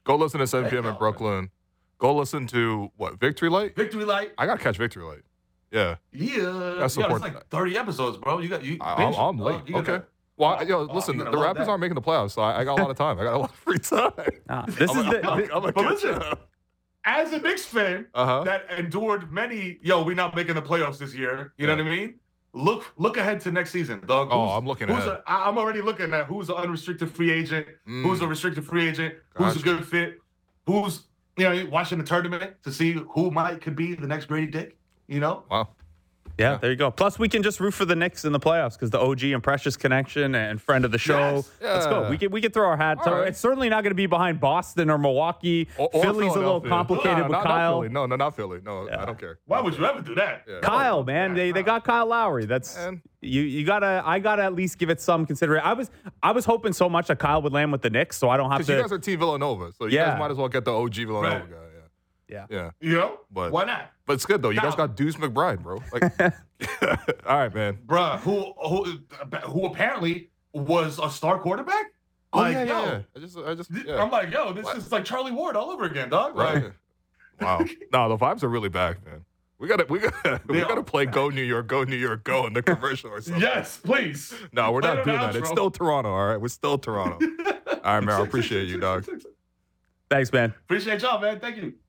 Go listen to seven Hey, p.m. in yo. Brooklyn. Go listen to, what, Victory Light? Victory Light. I got to catch Victory Light. Yeah. Yeah. That's Yo, support it's like thirty episodes, bro. You got you. I, binge I'm, I'm it, late. dog. You Okay. gotta- Well, I- yo, Oh, listen, you're the gonna love Raptors that. aren't making the playoffs, so I, I got a lot of time. I got a lot of free time. Ah, this I'm is a- the, I'm a- the- I'm a But catch listen, up. as a Knicks fan Uh-huh. that endured many, yo, we're not making the playoffs this year. You know Yeah. what I mean? Look, look ahead to next season, dog. Oh, Who's- I'm looking who's ahead. A, I- I'm already looking at who's an unrestricted free agent, Mm. who's a restricted free agent, who's a Gotcha. good fit, who's you know watching the tournament to see who might could be the next Grady Dick. You know? Wow. yeah, there you go. Plus, we can just root for the Knicks in the playoffs because the O G and Precious connection and friend of the show. Yes. Let's go. Yeah. We can we can throw our hat. All So right. it's certainly not going to be behind Boston or Milwaukee. Or, or Philly's a little Philadelphia. complicated No, with not, not Kyle. Philly. No, no, not Philly. No, I don't care. Why would you ever do that? Yeah. Kyle, man, they they got Kyle Lowry. That's Man. you. You gotta. I gotta at least give it some consideration. I was I was hoping so much that Kyle would land with the Knicks, so I don't have Because to. you guys are Team Villanova, so you Yeah. guys might as well get the O G Villanova Right. guy. yeah. Yeah. Yeah. You know? But- why not? But it's good, though. You Now- guys got Deuce McBride, bro. Like, all right, man. Bruh, who who who apparently was a star quarterback? Oh, Like, yeah, yo, yeah, yeah. I just, I just, th- yeah. I'm like, yo, this What? is like Charlie Ward all over again, dog. Like, Right. Wow. No, the vibes are really back, man. We gotta, we gotta, we They gotta are play "Go New York, Go New York, Go" in the commercial or something. yes, please. No, we're Play not it doing on that. It's outro. still Toronto, all right. We're still Toronto. All right, man. I appreciate you, dog. Thanks, man. Appreciate y'all, man. Thank you.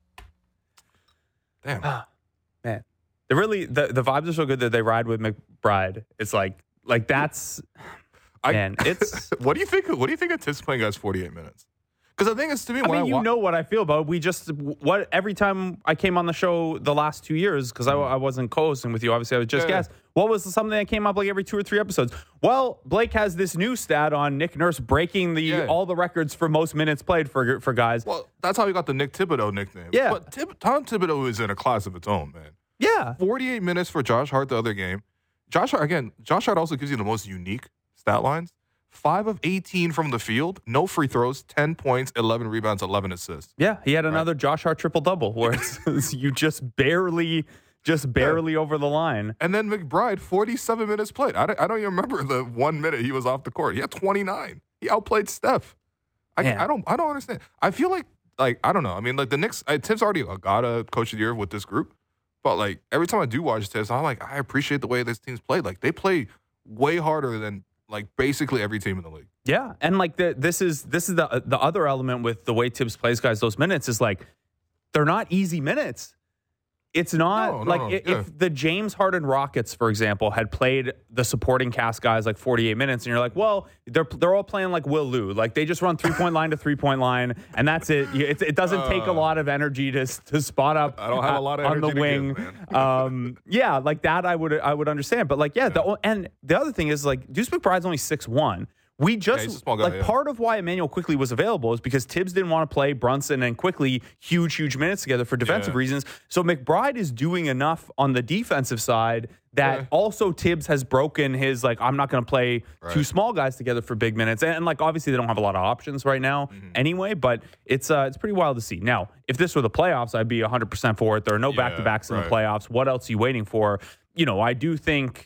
Damn. Man, they really the the vibes are so good that they ride with McBride. It's like like that's I, man. It's what do you think? What do you think of Tips playing guys forty-eight minutes? Because the thing is, to me, I when mean, you wa- know what I feel about it. We just what every time I came on the show the last two years because I, I wasn't co-hosting with you. Obviously, I was just Yeah. guest. What was something that came up like every two or three episodes? Well, Blake has this new stat on Nick Nurse breaking the Yeah. all the records for most minutes played for for guys. Well, that's how he got the Nick Thibodeau nickname. Yeah. But Tib- Tom Thibodeau is in a class of its own, man. Yeah, forty-eight minutes for Josh Hart the other game. Josh Hart, again, Josh Hart also gives you the most unique stat lines. five of eighteen from the field, no free throws, ten points, eleven rebounds, eleven assists. yeah. He had another Josh Hart triple double where it's, it's you just barely, just barely over the line. And then McBride, forty-seven minutes played. I don't, I don't even remember the one minute he was off the court. He had twenty-nine. He outplayed Steph. I, Man. I don't I don't understand. I feel like, like I don't know. I mean, like the Knicks, I, Tibbs already got a coach of the year with this group. But like every time I do watch Tibbs, I'm like, I appreciate the way this team's played. Like they play way harder than like basically every team in the league. Yeah, and like the, this is this is the the other element with the way Tibbs plays guys those minutes is like they're not easy minutes. It's not No, no, like no, if, yeah. if the James Harden Rockets, for example, had played the supporting cast guys like forty-eight minutes, and you're like, well, they're they're all playing like Will Lou, like they just run three point line to three point line, and that's it. You- It, it doesn't take a lot of energy to to spot up. I don't have a lot of on the energy to wing. give, man. um, yeah, like that, I would I would understand, but like yeah, the o and the other thing is like Deuce McBride's only six one. We just he's a small guy, like yeah. part of why Emmanuel Quickly was available is because Tibbs didn't want to play Brunson and Quickly huge, huge minutes together for defensive Yeah. reasons. So McBride is doing enough on the defensive side that Yeah. also Tibbs has broken his like I'm not going to play two Right. small guys together for big minutes. And, and like obviously they don't have a lot of options right now Mm-hmm. anyway, but it's uh it's pretty wild to see. Now, if this were the playoffs, I'd be one hundred percent for it. There are no Yeah, back-to-backs in the right. playoffs. What else are you waiting for? You know, I do think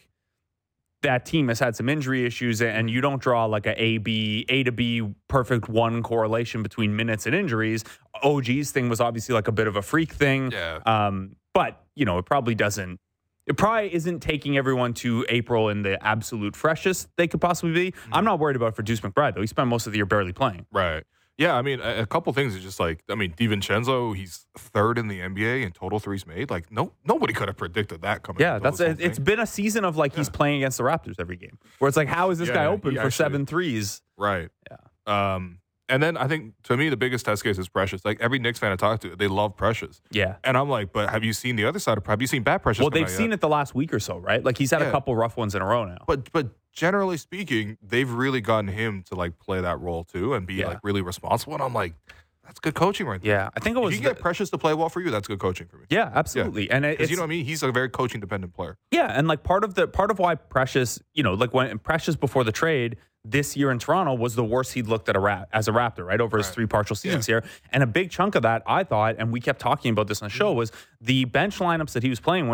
that team has had some injury issues, and you don't draw like a A B A to B perfect one correlation between minutes and injuries. O G's thing was obviously like a bit of a freak thing, Yeah. um, but you know it probably doesn't. It probably isn't taking everyone to April in the absolute freshest they could possibly be. I'm not worried about it for Deuce McBride though. He spent most of the year barely playing. Right. Yeah, I mean, a, a couple things is just like, I mean, DiVincenzo, he's third in the N B A in total threes made. Like, no, nobody could have predicted that coming. Yeah, into that's this it. whole It's thing. been a season of like he's playing against the Raptors every game, where it's like, how is this Yeah, guy he open for actually- seven threes? Right. Yeah. Um, and then I think to me the biggest test case is Precious. Like every Knicks fan I talk to, they love Precious, Yeah. and I'm like, but have you seen the other side of? Have you seen bad Precious? Well, they've seen it the last week or so, right? Like he's had a Yeah. couple rough ones in a row now. But but generally speaking, they've really gotten him to like play that role too and be Yeah. like really responsible. And I'm like, that's good coaching right there. Yeah, I think it If was. you get the- Precious to play well for you, that's good coaching for me. yeah, absolutely. And it, Because it's you know what I mean? He's a very coaching dependent player. yeah, and like part of the part of why Precious, you know, like when Precious before the trade this year in Toronto was the worst he'd looked at a rap as a Raptor, right, over his Right. three partial seasons here. And a big chunk of that, I thought, and we kept talking about this on the show, was the bench lineups that he was playing with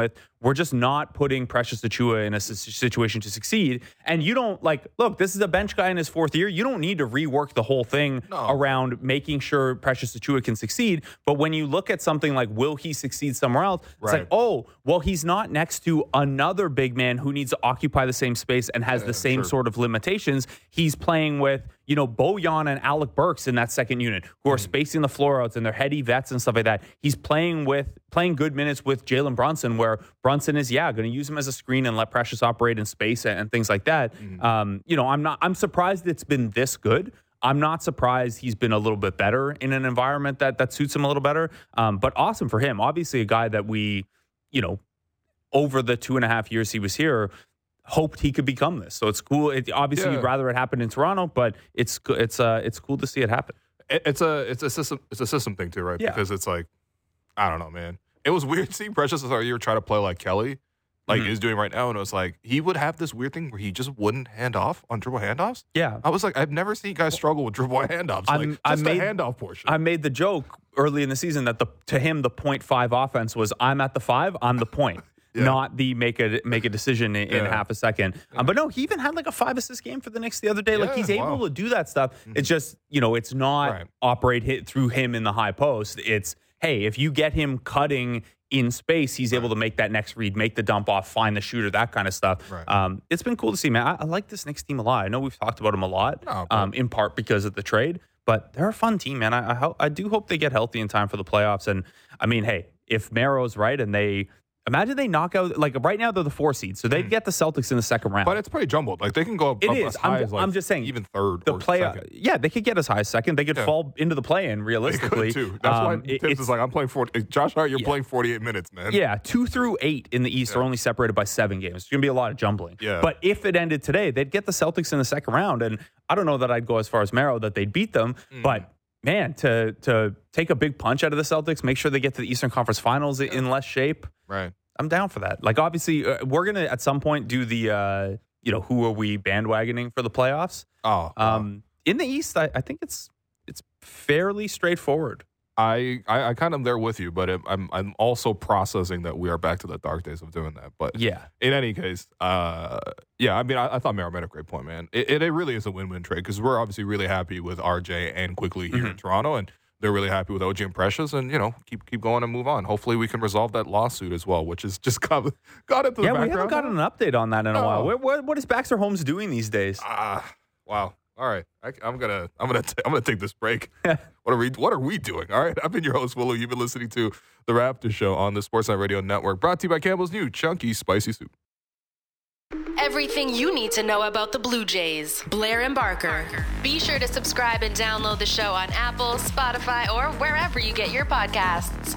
we're just not putting Precious Achiuwa in a situation to succeed. And you don't like, look, this is a bench guy in his fourth year. You don't need to rework the whole thing no. around making sure Precious Achiuwa can succeed. But when you look at something like, will he succeed somewhere else? It's right. like, oh, well, he's not next to another big man who needs to occupy the same space and has yeah, the same sure. sort of limitations. He's playing with, you know, Bojan and Alec Burks in that second unit who are mm. spacing the floor outs and they're heady vets and stuff like that. He's playing with playing good minutes with Jalen Brunson, where Brunson is, yeah, going to use him as a screen and let Precious operate in space and, and things like that. Mm. Um, you know, I'm not, I'm surprised it's been this good. I'm not surprised he's been a little bit better in an environment that that suits him a little better. Um, but awesome for him. Obviously, a guy that we, you know, over the two and a half years he was here, hoped he could become this. So it's cool. It, obviously, yeah. you'd rather it happen in Toronto, but it's it's uh it's cool to see it happen. It, it's a it's a system it's a system thing too, right? Yeah. Because it's like, I don't know, man. It was weird seeing Precious this year try to play like Kelly, like mm-hmm. is doing right now, and it was like he would have this weird thing where he just wouldn't hand off on dribble handoffs. Yeah, I was like, I've never seen guys struggle with dribble handoffs. I'm, like I just made, the handoff portion. I made the joke early in the season that the to him the point five offense was I'm at the five, I'm the point. Yeah. Not the make a make a decision in, in yeah. half a second. Yeah. Um, but no, he even had like a five assist game for the Knicks the other day. Yeah, like he's wow. able to do that stuff. Mm-hmm. It's just, you know, it's not right. operate hit through him in the high post. It's, hey, if you get him cutting in space, he's right. able to make that next read, make the dump off, find the shooter, that kind of stuff. Right. Um, it's been cool to see, man. I, I like this Knicks team a lot. I know we've talked about them a lot, no, um, in part because of the trade, but they're a fun team, man. I, I, ho- I do hope they get healthy in time for the playoffs. And I mean, hey, if Merrow's right and they, imagine they knock out, like right now they're the four seed, so they'd get the Celtics in the second round. But it's pretty jumbled. Like they can go up, it up is. as high I'm, as like I'm just saying, even third the or play, second. Yeah, they could get as high as second. They could yeah. fall into the play-in realistically. They could too. That's um, why it, Tibbs is like, I'm playing forty. Josh Hart, you're yeah. playing forty-eight minutes, man. Yeah, two through eight in the East yeah. are only separated by seven games. It's going to be a lot of jumbling. Yeah. But if it ended today, they'd get the Celtics in the second round, and I don't know that I'd go as far as Merrow that they'd beat them, mm. but. Man, to to take a big punch out of the Celtics, make sure they get to the Eastern Conference Finals yeah. in less shape. Right. I'm down for that. Like, obviously, uh, we're going to, at some point, do the, uh, you know, who are we bandwagoning for the playoffs? Oh. Um, wow. In the East, I, I think it's it's fairly straightforward. I, I, I kind of there with you, but it, I'm I'm also processing that we are back to the dark days of doing that. But yeah, in any case, uh, yeah, I mean, I, I thought Merrill made a great point, man. It, it, it really is a win-win trade because we're obviously really happy with R J and Quickly here mm-hmm. in Toronto, and they're really happy with O G and Precious, and you know, keep keep going and move on. Hopefully, we can resolve that lawsuit as well, which is just got got into the yeah. background. We haven't gotten an update on that in a no. while. What, what what is Baxter Holmes doing these days? Ah, uh, wow. All right, I, I'm gonna, I'm gonna, t- I'm gonna take this break. what are we, what are we doing? All right, I've been your host, Willow. You've been listening to the Raptor Show on the Sportsnet Radio Network, brought to you by Campbell's new Chunky Spicy Soup. Everything you need to know about the Blue Jays. Blair and Barker. Be sure to subscribe and download the show on Apple, Spotify, or wherever you get your podcasts.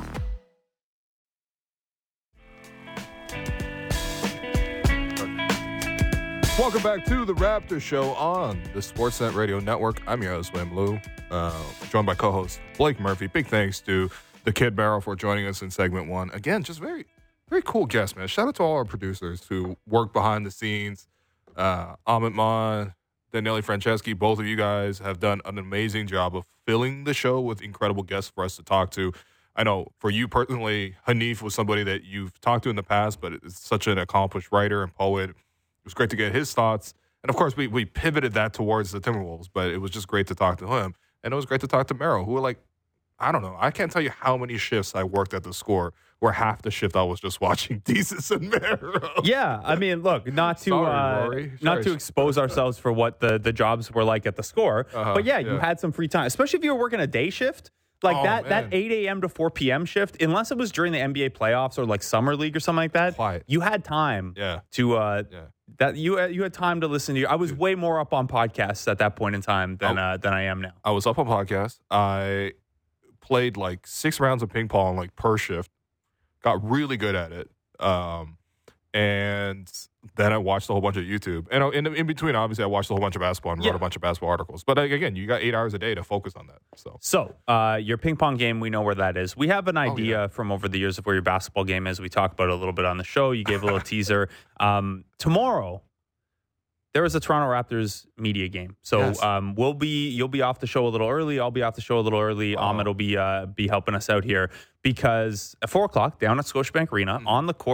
Welcome back to the Raptor Show on the Sportsnet Radio Network. I'm your host, Wayne Blue, uh, joined by co-host Blake Murphy. Big thanks to the Kid Barrow for joining us in segment one. Again, just very, very cool guest, man. Shout out to all our producers who work behind the scenes. Uh, Amit Maan, Daniele Franceschi, both of you guys have done an amazing job of filling the show with incredible guests for us to talk to. I know for you personally, Hanif was somebody that you've talked to in the past, but is such an accomplished writer and poet. It was great to get his thoughts. And, of course, we we pivoted that towards the Timberwolves, but it was just great to talk to him. And it was great to talk to Merrill, who were like, I don't know. I can't tell you how many shifts I worked at the Score where half the shift I was just watching Desus and Merrill. Yeah, I mean, look, not to Sorry, uh, Rory. not Sorry. to expose ourselves for what the, the jobs were like at the Score, Uh-huh, but yeah, you yeah. had some free time, especially if you were working a day shift. Like Oh, that, that man. eight a.m. to four p.m. shift, unless it was during the N B A playoffs or like summer league or something like that, Quiet. you had time Yeah. to uh, Yeah. that you you had time to listen to. I was way more up on podcasts at that point in time than Oh. uh, than I am now. I was up on podcast. I played like six rounds of ping pong, like per shift. Got really good at it. Um, and then I watched a whole bunch of YouTube. And in, in between, obviously, I watched a whole bunch of basketball and Yeah. wrote a bunch of basketball articles. But like, again, you got eight hours a day to focus on that. So So, uh, your ping pong game, we know where that is. We have an idea Oh, yeah. from over the years of where your basketball game is. We talked about it a little bit on the show. You gave a little teaser. Um, tomorrow, there is a Toronto Raptors media game. So Yes. um, we'll be you'll be off the show a little early. I'll be off the show a little early. Oh. Ahmed will be uh, be helping us out here because at four o'clock down at Scotiabank Arena Mm-hmm. on the court,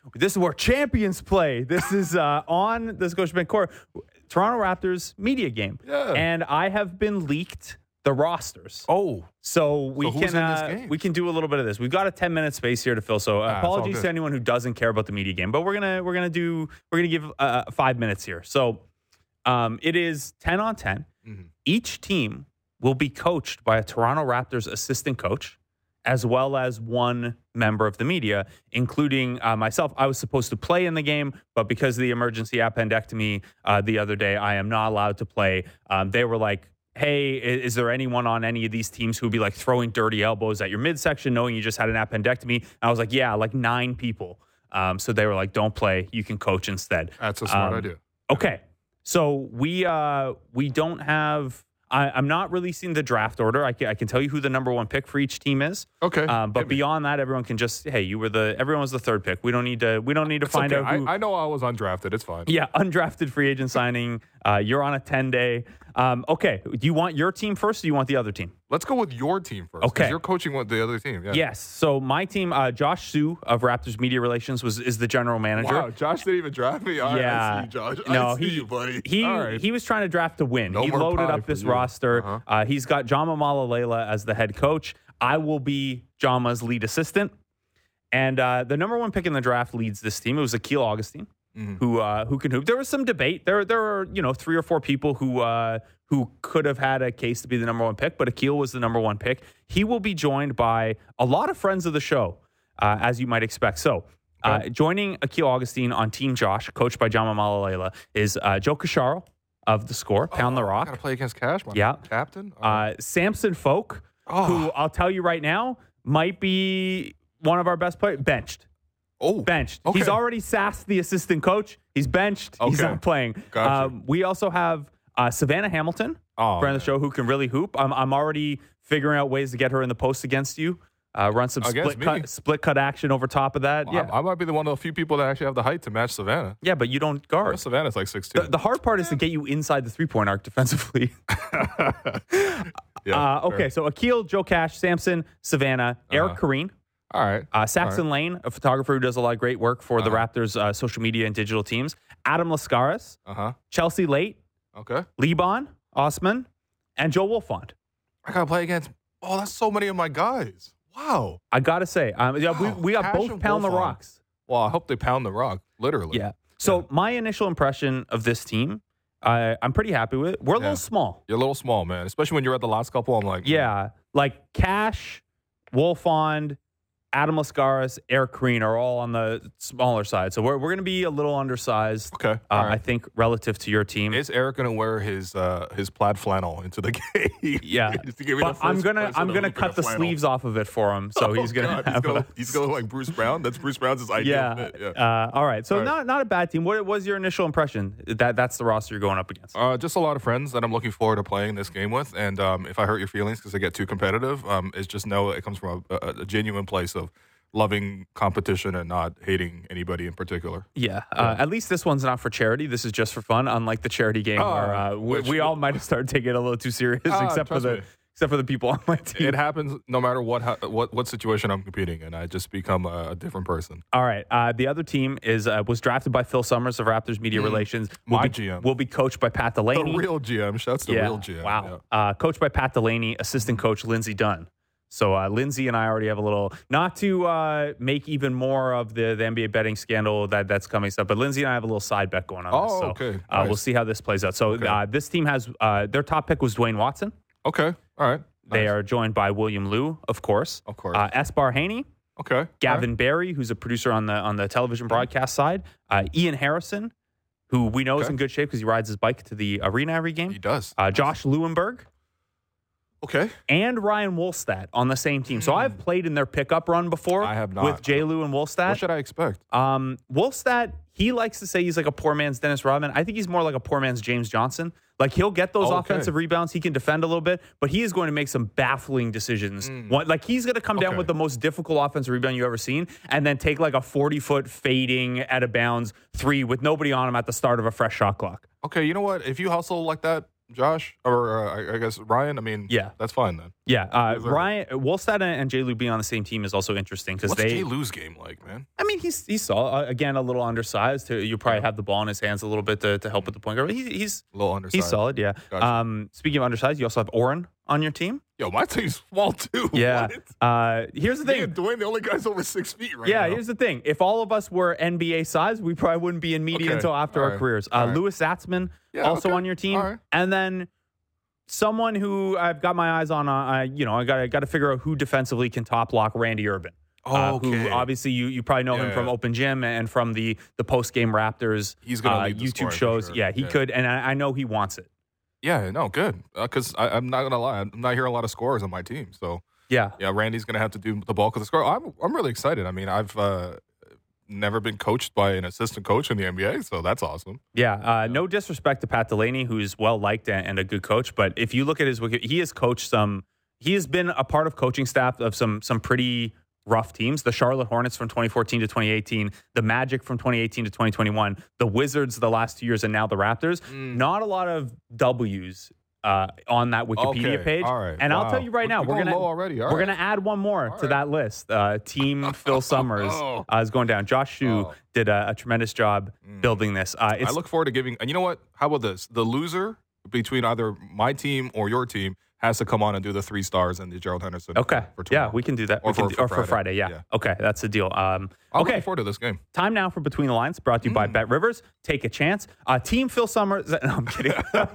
This is where champions play. This is uh, on the Scotiabank Court. Toronto Raptors media game. Yeah. And I have been leaked the rosters. Oh. So we So who's can in this uh, game? we can do a little bit of this. We've got a ten minute space here to fill. So uh, Ah, it's all apologies good. to anyone who doesn't care about the media game, but we're gonna we're gonna do we're gonna give uh, five minutes here. So um, it is ten on ten. Mm-hmm. Each team will be coached by a Toronto Raptors assistant coach, as well as one member of the media, including uh, myself. I was supposed to play in the game, but because of the emergency appendectomy uh, the other day, I am not allowed to play. Um, they were like, hey, is, is there anyone on any of these teams who would be like throwing dirty elbows at your midsection knowing you just had an appendectomy? And I was like, yeah, like nine people. Um, so they were like, don't play. You can coach instead. That's a smart Um, idea. Okay. So we uh, we don't have... I, I'm not releasing the draft order. I can, I can tell you who the number one pick for each team is. Okay. Um, but Hit me. beyond that, everyone can just, hey, you were the, everyone was the third pick. We don't need to, we don't need to It's find okay. out who. I, I know I was undrafted. It's fine. Yeah, undrafted free agent signing. Uh, you're on a ten day. Um, okay. Do you want your team first or do you want the other team? Let's go with your team first. 'cause Okay. You're coaching with the other team. Yeah. Yes. So my team, uh, Josh Sue of Raptors Media Relations was is the general manager. Wow. Josh didn't even draft me. All right, Yeah. I see you, Josh. No, I see he, you, buddy. He All right. he was trying to draft to win. No he more loaded pie up for this you. roster. Uh-huh. Uh, he's got Jama Malalela as the head coach. I will be Jama's lead assistant. And uh, the number one pick in the draft leads this team. It was Akil Augustine, Mhm. who uh, who can hoop. There was some debate. There there are you know three or four people who uh, who could have had a case to be the number one pick, but Akil was the number one pick. He will be joined by a lot of friends of the show, uh, as you might expect. So. Uh, joining Akil Augustine on Team Josh, coached by Jama Malalela, is uh, Joe Casharo of The Score, Pound the Oh, Rock. Gotta play against Cash, my Yeah. captain. All right. Uh, Samson Folk, Oh. who I'll tell you right now might be one of our best players. Benched. oh. Benched. Okay. He's already sassed the assistant coach. He's benched. He's Okay. not playing. Gotcha. Um, we also have uh, Savannah Hamilton, Oh, friend of the man. show, who can really hoop. I'm, I'm already figuring out ways to get her in the post against you. Uh, run some Against split me? cut, split cut action over top of that. Well, Yeah, I, I might be the one of the few people that actually have the height to match Savannah. yeah, but you don't guard. Savannah's like six two. The, the hard part is to get you inside the three point arc defensively. yeah, uh, okay, fair. so Akil, Joe Cash, Samson, Savannah, Eric Uh-huh. Kareen, All right. uh, Saxon Lane, a photographer who does a lot of great work for the Uh-huh. Raptors uh, social media and digital teams, Adam Lascaris, Uh huh. Chelsea Late, Okay. Liban Osman, and Joe Wolfond. I gotta play against. Oh, that's so many of my guys. Wow. I gotta say, um, yeah, we, Wow, we got Cash both and pound the Wolfond. rocks. Well, I hope they pound the rock, literally. Yeah. So my initial impression of this team, uh, I'm pretty happy with it. We're a Yeah. little small. You're a little small, man. Especially when you're at the last couple. I'm like, Yeah, like Cash, Wolfond, Adam Lascaris, Eric Kareen are all on the smaller side. So we're, we're going to be a little undersized, okay. uh, all I right. think, relative to your team. Is Eric gonna wear his uh, his plaid flannel into the game? Yeah. Just to give me But the I'm first gonna person I'm to gonna hoop in cut a the flannel. sleeves off of it for him, so Oh, he's gonna God, he's have gonna, a, he's gonna look like Bruce Brown. That's Bruce Brown's ideal yeah. fit. Yeah. Uh, all right, so All right. not not a bad team. What was your initial impression? That that's the roster you're going up against. Uh, just a lot of friends that I'm looking forward to playing this game with. And um, if I hurt your feelings because I get too competitive, um, it's just know it comes from a, a, a genuine place of loving competition and not hating anybody in particular. Yeah, uh, at least this one's not for charity. This is just for fun, unlike the charity game Oh, where uh, we, which- we all might have started taking it a little too serious, Ah, except for trust the me. except for the people on my team. It happens no matter what ha- what what situation I'm competing in. I just become a, a different person. All right. Uh, the other team is uh, was drafted by Phil Summers of Raptors Media Relations. Will my be, G M. will be coached by Pat The Delaney. real G M. Shouts to yeah. real G M. Wow. Uh, coached by Pat Delaney, assistant coach Lindsey Dunn. So uh, Lindsay and I already have a little, not to uh, make even more of the, the N B A betting scandal that that's coming stuff, but Lindsay and I have a little side bet going on. Oh, this. So, okay. Uh, Nice. We'll see how this plays out. So Okay. uh, this team has uh, their top pick was Dwayne Watson. Yeah. Okay. All right. They Nice. are joined by William Liu, of course. Of course. Uh, Esbar Haney, Okay. All Gavin right. Barry, who's a producer on the on the television broadcast side. Uh, Ian Harrison, who we know is Okay. in good shape because he rides his bike to the arena every game. He does. Uh, Josh Lewinberg Okay. and Ryan Wolstad on the same team. So I've played in their pickup run before. I have not. With J. Lou and What Wolstad. should I expect? Um, Wolstad, he likes to say he's like a poor man's Dennis Rodman. I think he's more like a poor man's James Johnson. Like he'll get those Oh, okay. offensive rebounds. He can defend a little bit, but he is going to make some baffling decisions. One, like he's going to come down Okay. with the most difficult offensive rebound you ever seen and then take like a forty foot fading out of bounds three with nobody on him at the start of a fresh shot clock. Okay. You know what? If you hustle like that, Josh, or uh, I, I guess Ryan. I mean, Yeah. that's fine then. Yeah, uh, Who's that? Ryan Wolstad and J. Lou being on the same team is also interesting because What's they. Jay Lou's game like, man? I mean, he's he's solid. Uh, again, a little undersized. You probably have the ball in his hands a little bit to, to help with the point guard. But he, he's A little undersized. he's solid. Yeah. Gotcha. Um, speaking of undersized, you also have Oren on your team. Yo, my team's small too. Yeah. What? Uh, here's the Me thing. and Dwayne, the only guys over six feet right Yeah, now. here's the thing. If all of us were N B A size, we probably wouldn't be in media Okay. until after All our right. careers. Uh, All right. Louis Zatzman, Yeah, also okay. on your team, All right. and then someone who I've got my eyes on. Uh, I, you know, I got I got to figure out who defensively can top block Randy Urban. Uh, Okay. who obviously you you probably know him Yeah. from Open Gym and from the the post game Raptors He's gonna uh, lead the YouTube scoring for shows. sure. Yeah, he Yeah. could, and I, I know he wants it. Yeah, no, good. Because I'm not gonna lie, I'm not hearing a lot of scorers on my team. So Yeah, yeah, Randy's gonna have to do the bulk of the score. I'm I'm really excited. I mean, I've uh, never been coached by an assistant coach in the N B A, so that's awesome. yeah. Uh, no disrespect to Pat Delaney, who's well liked and, and a good coach, but if you look at his wiki, he has coached some. He has been a part of coaching staff of some some pretty rough teams. The Charlotte Hornets from twenty fourteen to twenty eighteen, the Magic from twenty eighteen to twenty twenty-one, the Wizards the last two years, and now the Raptors. Mm. Not a lot of W's uh, on that Wikipedia Okay, page. all right, And I'll wow. tell you right We're- now, we're we're going gonna low already. All we're right. gonna add one more All to right. that list. Uh, Team Phil Summers Oh. uh, is going down. Josh Shu Oh. did a, a tremendous job building this. Uh, it's I look forward to giving. And you know what? How about this? The loser between either my team or your team has to come on and do the three stars and the Gerald Henderson. Okay. For Yeah, tomorrow. we can do that. Or we can for- do, or for for Friday. Friday. Yeah. Yeah. Okay, that's the deal. Um, I'm okay. looking forward to this game. Time now for Between the Lines, brought to you by Bet Rivers. Take a chance. Uh, Team Phil Summers. No, I'm kidding.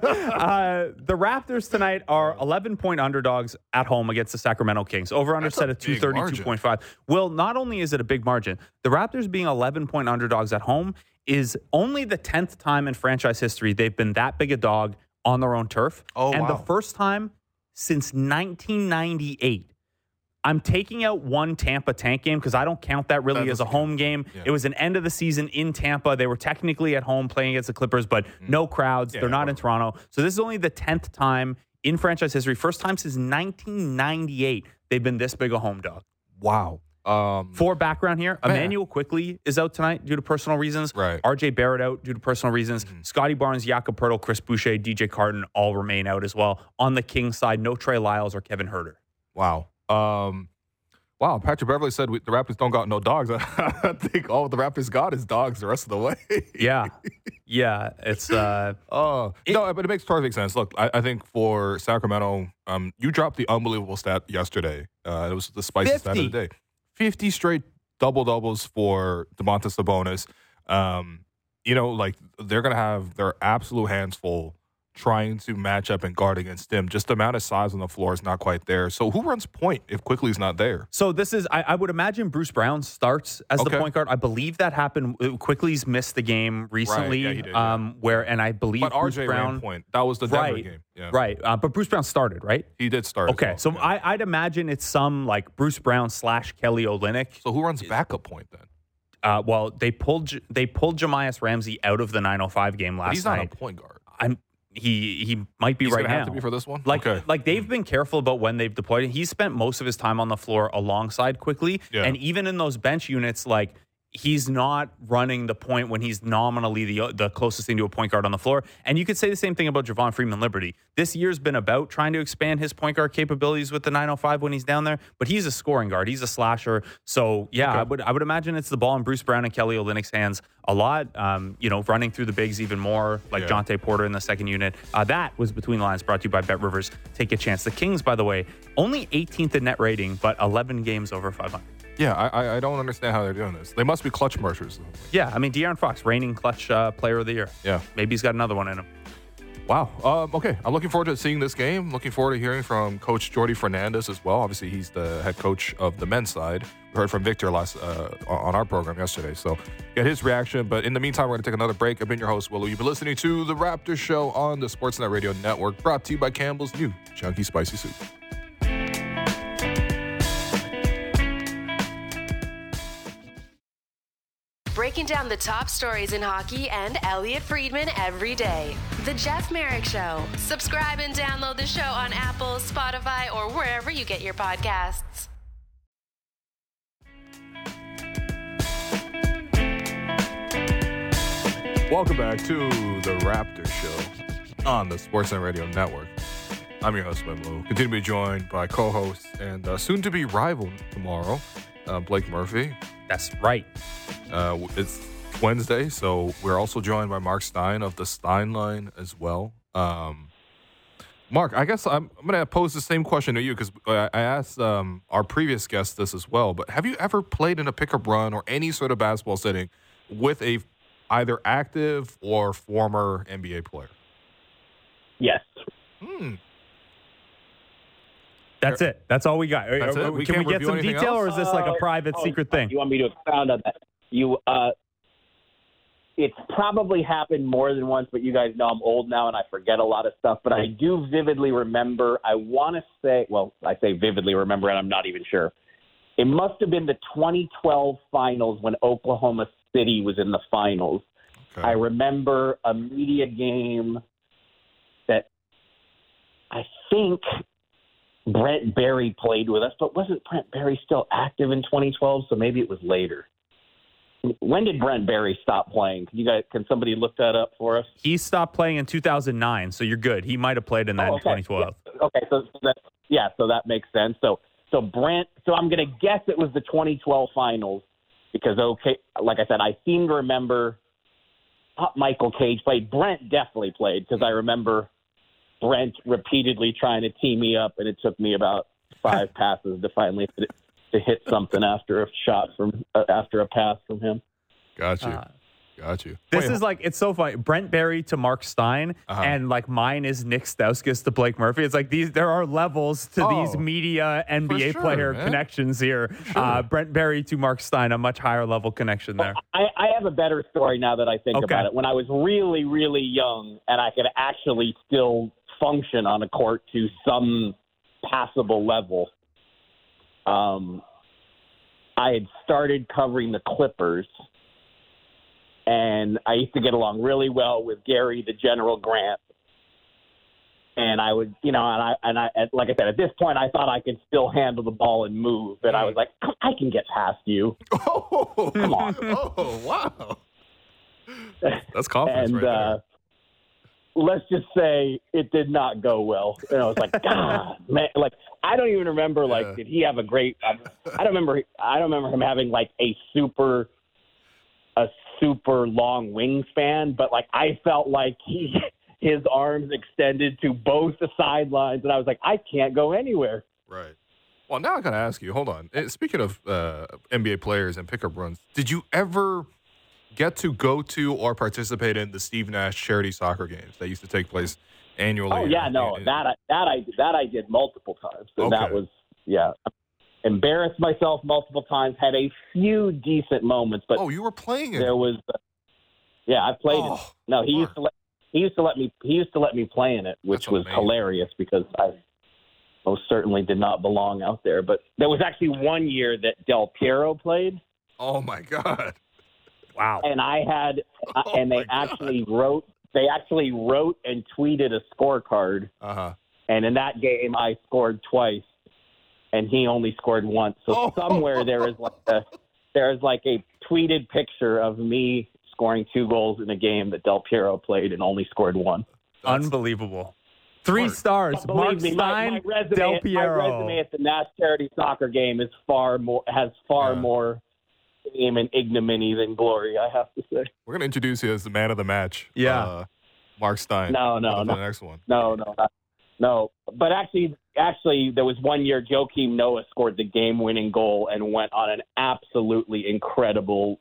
uh, the Raptors tonight are eleven point underdogs at home against the Sacramento Kings. Over under That's a set at big two thirty-two point five. Well, not only is it a big margin, the Raptors being eleven point underdogs at home is only the tenth time in franchise history they've been that big a dog on their own turf. Oh, and wow. the first time since nineteen ninety-eight. I'm taking out one Tampa Tank game because I don't count that really That as a doesn't home game. Yeah. It was an end of the season in Tampa. They were technically at home playing against the Clippers, but no crowds. Yeah, They're not in whatever. Toronto. So this is only the tenth time in franchise history, first time since nineteen ninety-eight, they've been this big a home dog. Wow. Um, For background here, Man. Emmanuel Quickly is out tonight due to personal reasons. Right. R J Barrett out due to personal reasons. Scotty Barnes, Jakob Poeltl, Chris Boucher, D J Carton all remain out as well. On the Kings side, no Trey Lyles or Kevin Huerter. wow. Um, wow. Patrick Beverly said we, the Raptors don't got no dogs. I think all the Raptors got is dogs the rest of the way. Yeah. Yeah. It's uh Oh no, but it makes perfect sense. Look, I, I think for Sacramento, um, you dropped the unbelievable stat yesterday. Uh, it was the spicy stat of the day: fifty straight double doubles for Domantas Sabonis. Um, you know, like they're gonna have their absolute hands full trying to match up and guard against him. Just the amount of size on the floor is not quite there. So who runs point if Quickly's not there? So this is, I, I would imagine Bruce Brown starts as Okay. the point guard. I believe that happened. uh, Quickly's missed the game recently, yeah, he did, yeah. um, where, and I believe But Bruce R J Brown, ran point. That was the Denver right, game. Yeah. right. Uh, but Bruce Brown started, right? He did start. as Okay, well, so yeah. I, I'd imagine it's some like Bruce Brown slash Kelly Olynyk. So who runs backup point then? Uh, well, they pulled J- they pulled Jamias Ramsey out of the nine oh five game last But he's not night. a point guard. I'm he he might be He's right gonna now. have to be for this one. Like, okay. like they've been careful about when they've deployed it. He's spent most of his time on the floor alongside Quickly. Yeah. And even in those bench units, like he's not running the point when he's nominally the the closest thing to a point guard on the floor. And you could say the same thing about Javon Freeman Liberty. This year's been about trying to expand his point guard capabilities with the nine oh five when he's down there, but he's a scoring guard. He's a slasher. So yeah, Okay. I would I would imagine it's the ball in Bruce Brown and Kelly Olynyk's hands a lot. Um, you know, running through the bigs even more, like Yeah. Jonte Porter in the second unit. Uh, that was Between the Lines, brought to you by Bet Rivers. Take a chance. The Kings, by the way, only eighteenth in net rating, but eleven games over five hundred. Yeah, I, I I don't understand how they're doing this. They must be clutch marchers. Yeah, I mean, De'Aaron Fox, reigning clutch uh, player of the year. Yeah. Maybe he's got another one in him. Wow. Um, okay, I'm looking forward to seeing this game. Looking forward to hearing from Coach Jordy Fernandez as well. Obviously, he's the head coach of the men's side. We heard from Victor last uh, on our program yesterday, so get his reaction. But in the meantime, we're going to take another break. I've been your host, Willow. You've been listening to The Raptors Show on the Sportsnet Radio Network, brought to you by Campbell's new Chunky Spicy Soup. Breaking down the top stories in hockey and Elliot Friedman every day. The Jeff Merrick Show. Subscribe and download the show on Apple, Spotify, or wherever you get your podcasts. Welcome back to The Raptors Show. on the Sportsnet Radio Network. I'm your host, Webb Lowe. Continue to be joined by co-host and uh, soon-to-be rival tomorrow, uh, Blake Murphy. That's right. Uh, it's Wednesday, so we're also joined by Mark Stein of the Stein Line as well. Um, Mark, I guess I'm, I'm going to pose the same question to you because I, I asked um, our previous guest this as well, but have you ever played in a pickup run or any sort of basketball setting with a either active or former N B A player? Yes. Hmm. That's it. That's all we got. That's it? We Can can't we get review some anything detail, else? or is this like a Uh, private oh, secret thing? You want me to expound on that? You, uh, it's probably happened more than once, but you guys know I'm old now and I forget a lot of stuff. But I do vividly remember. I want to say, well, I say vividly remember, and I'm not even sure. It must have been the twenty twelve finals when Oklahoma City was in the finals. Okay. I remember a media game that I think Brent Barry played with us, but wasn't Brent Barry still active in twenty twelve? So maybe it was later. When did Brent Barry stop playing? Can you guys, can somebody look that up for us? He stopped playing in two thousand nine, so you're good. He might have played in that Oh, in twenty twelve. Yeah. Okay, so that, yeah, so that makes sense. So so Brent, so I'm going to guess it was the twenty twelve finals because okay, like I said, I seem to remember not Michael Cage played. Brent definitely played because I remember Brent repeatedly trying to tee me up, and it took me about five passes to finally hit, to hit something after a shot from uh, after a pass from him. Got you. Uh, Got you. This Wait, is like, it's so funny. Brent Barry to Mark Stein, Uh-huh. and like mine is Nick Stauskas to Blake Murphy. It's like these, there are levels to Oh, these media N B A sure, player man. connections here. Uh, Brent Barry to Mark Stein, a much higher level connection there. I, I have a better story now that I think Okay. about it. When I was really, really young and I could actually still function on a court to some passable level, um, I had started covering the Clippers, and I used to get along really well with Gary, the General Grant. And I would, you know, and I, and I, and like I said, at this point, I thought I could still handle the ball and move. And I was like, I can get past you. Oh, Come on. oh, wow. That's confidence and right uh, let's just say it did not go well. And I was like, God, man, like I don't even remember. Like, Yeah. did he have a great? I, I don't remember. I don't remember him having like a super, a super long wingspan. But like, I felt like he, his arms extended to both the sidelines, and I was like, I can't go anywhere. there. Right. Well, now I got to ask you, hold on. Eh, Speaking of uh, N B A players and pickup runs, did you ever get to go to or participate in the Steve Nash charity soccer games that used to take place annually? Oh yeah, no, in- that I, that I that I did multiple times. So Okay. that was yeah. Embarrassed myself multiple times. Had a few decent moments, but Oh, you were playing it. there was, uh, yeah, I played it. Oh, No, he Mark. used to let he used to let me he used to let me play in it, which That's was amazing. hilarious because I most certainly did not belong out there. But there was actually one year that Del Piero played, Oh, my God. Wow. and I had uh, Oh, and my they God. actually wrote they actually wrote and tweeted a scorecard. Uh-huh. And in that game, I scored twice, and he only scored once. So Oh. somewhere there is like a there is like a tweeted picture of me scoring two goals in a game that Del Piero played and only scored one. That's- Unbelievable. Three Mark. stars. Believe Mark me, my, Stein, my resume, Del my Piero. resume at the Nash Charity Soccer game is far more has far Yeah. more fame and ignominy than glory. I have to say. We're going to introduce you as the man of the match. Yeah. Uh, Mark Stein. No, no, For no. the next one. No, no, not, no. But actually, actually, there was one year Joakim Noah scored the game-winning goal and went on an absolutely incredible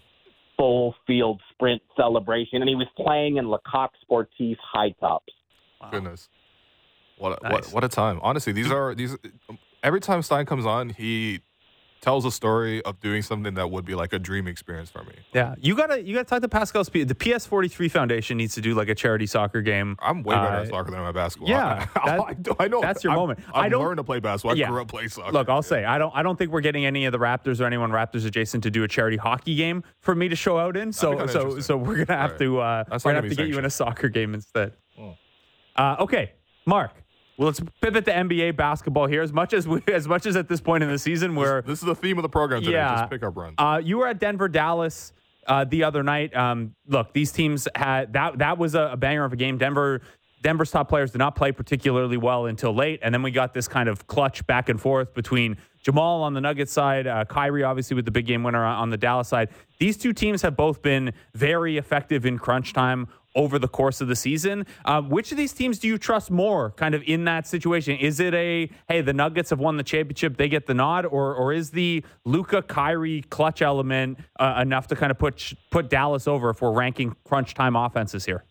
full field sprint celebration, and he was playing in Lecoq Sportif high tops. Goodness. What a, Nice. what what a time. Honestly, these are these every time Stein comes on, he tells a story of doing something that would be like a dream experience for me. Yeah, you gotta you gotta talk to Pascal Speed. The P S forty-three Foundation needs to do like a charity soccer game. I'm way better Uh, at soccer than I'm at basketball. yeah, I, that- I, do- I know. that's your I'm- moment. I've I don't- learned to play basketball. I Yeah. grew up playing soccer. Look, I'll say I don't I don't think we're getting any of the Raptors or anyone Raptors adjacent to do a charity hockey game for me to show out in. be So kinda so interesting. so we're gonna have All right. to uh, That's we're not gonna gonna have to be get you in a soccer game instead. Oh. Uh, okay, Mark. Well, let's pivot to N B A basketball here. As much as we, as much as at this point in the season, where This is the theme of the program today. Yeah. Just pick up runs. Uh, you were at Denver, Dallas uh, the other night. Um, look, these teams had that. That was a, a banger of a game. Denver Denver's top players did not play particularly well until late. And then we got this kind of clutch back and forth between Jamal on the Nuggets side, uh, Kyrie obviously with the big game winner on the Dallas side. These two teams have both been very effective in crunch time over the course of the season. Uh, which of these teams do you trust more kind of in that situation? Is it a, hey, the Nuggets have won the championship, they get the nod, or or is the Luka Kyrie clutch element uh, enough to kind of put put Dallas over if we're ranking crunch time offenses here?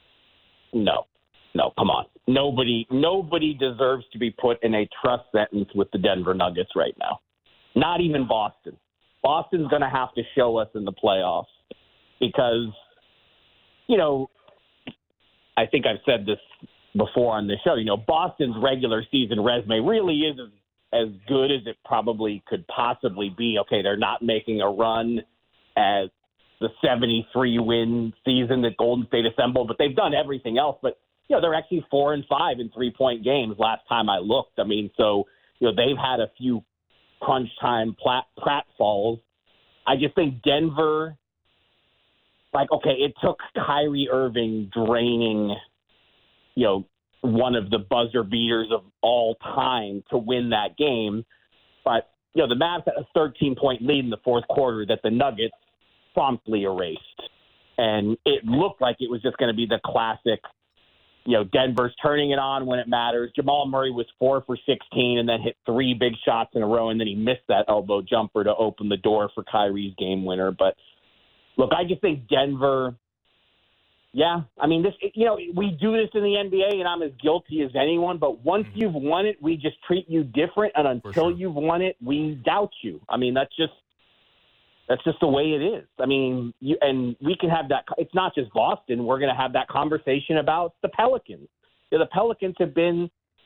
No, no, come on. Nobody, nobody deserves to be put in a trust sentence with the Denver Nuggets right now. Not even Boston. Boston's going to have to show us in the playoffs because, you know, I think I've said this before on the show, you know, Boston's regular season resume really isn't as good as it probably could possibly be. Okay, they're not making a run as the seventy-three win season that Golden State assembled, but they've done everything else. But, you know, they're actually four and five in three-point games last time I looked. I mean, so, you know, they've had a few crunch time plat- pratfalls. I just think Denver, like, okay, it took Kyrie Irving draining, you know, one of the buzzer beaters of all time to win that game. But, you know, the Mavs had a thirteen-point lead in the fourth quarter that the Nuggets promptly erased. And it looked like it was just going to be the classic, you know, Denver's turning it on when it matters. Jamal Murray was four for sixteen and then hit three big shots in a row, and then he missed that elbow jumper to open the door for Kyrie's game winner. But, look, I just think Denver, yeah, I mean, this, you know, we do this in the N B A, and I'm as guilty as anyone, but once mm-hmm. you've won it, we just treat you different, and until sure. you've won it, we doubt you. I mean, that's just that's just the way it is. I mean, you, and we can have that. It's not just Boston. We're going to have that conversation about the Pelicans. You know, the Pelicans have been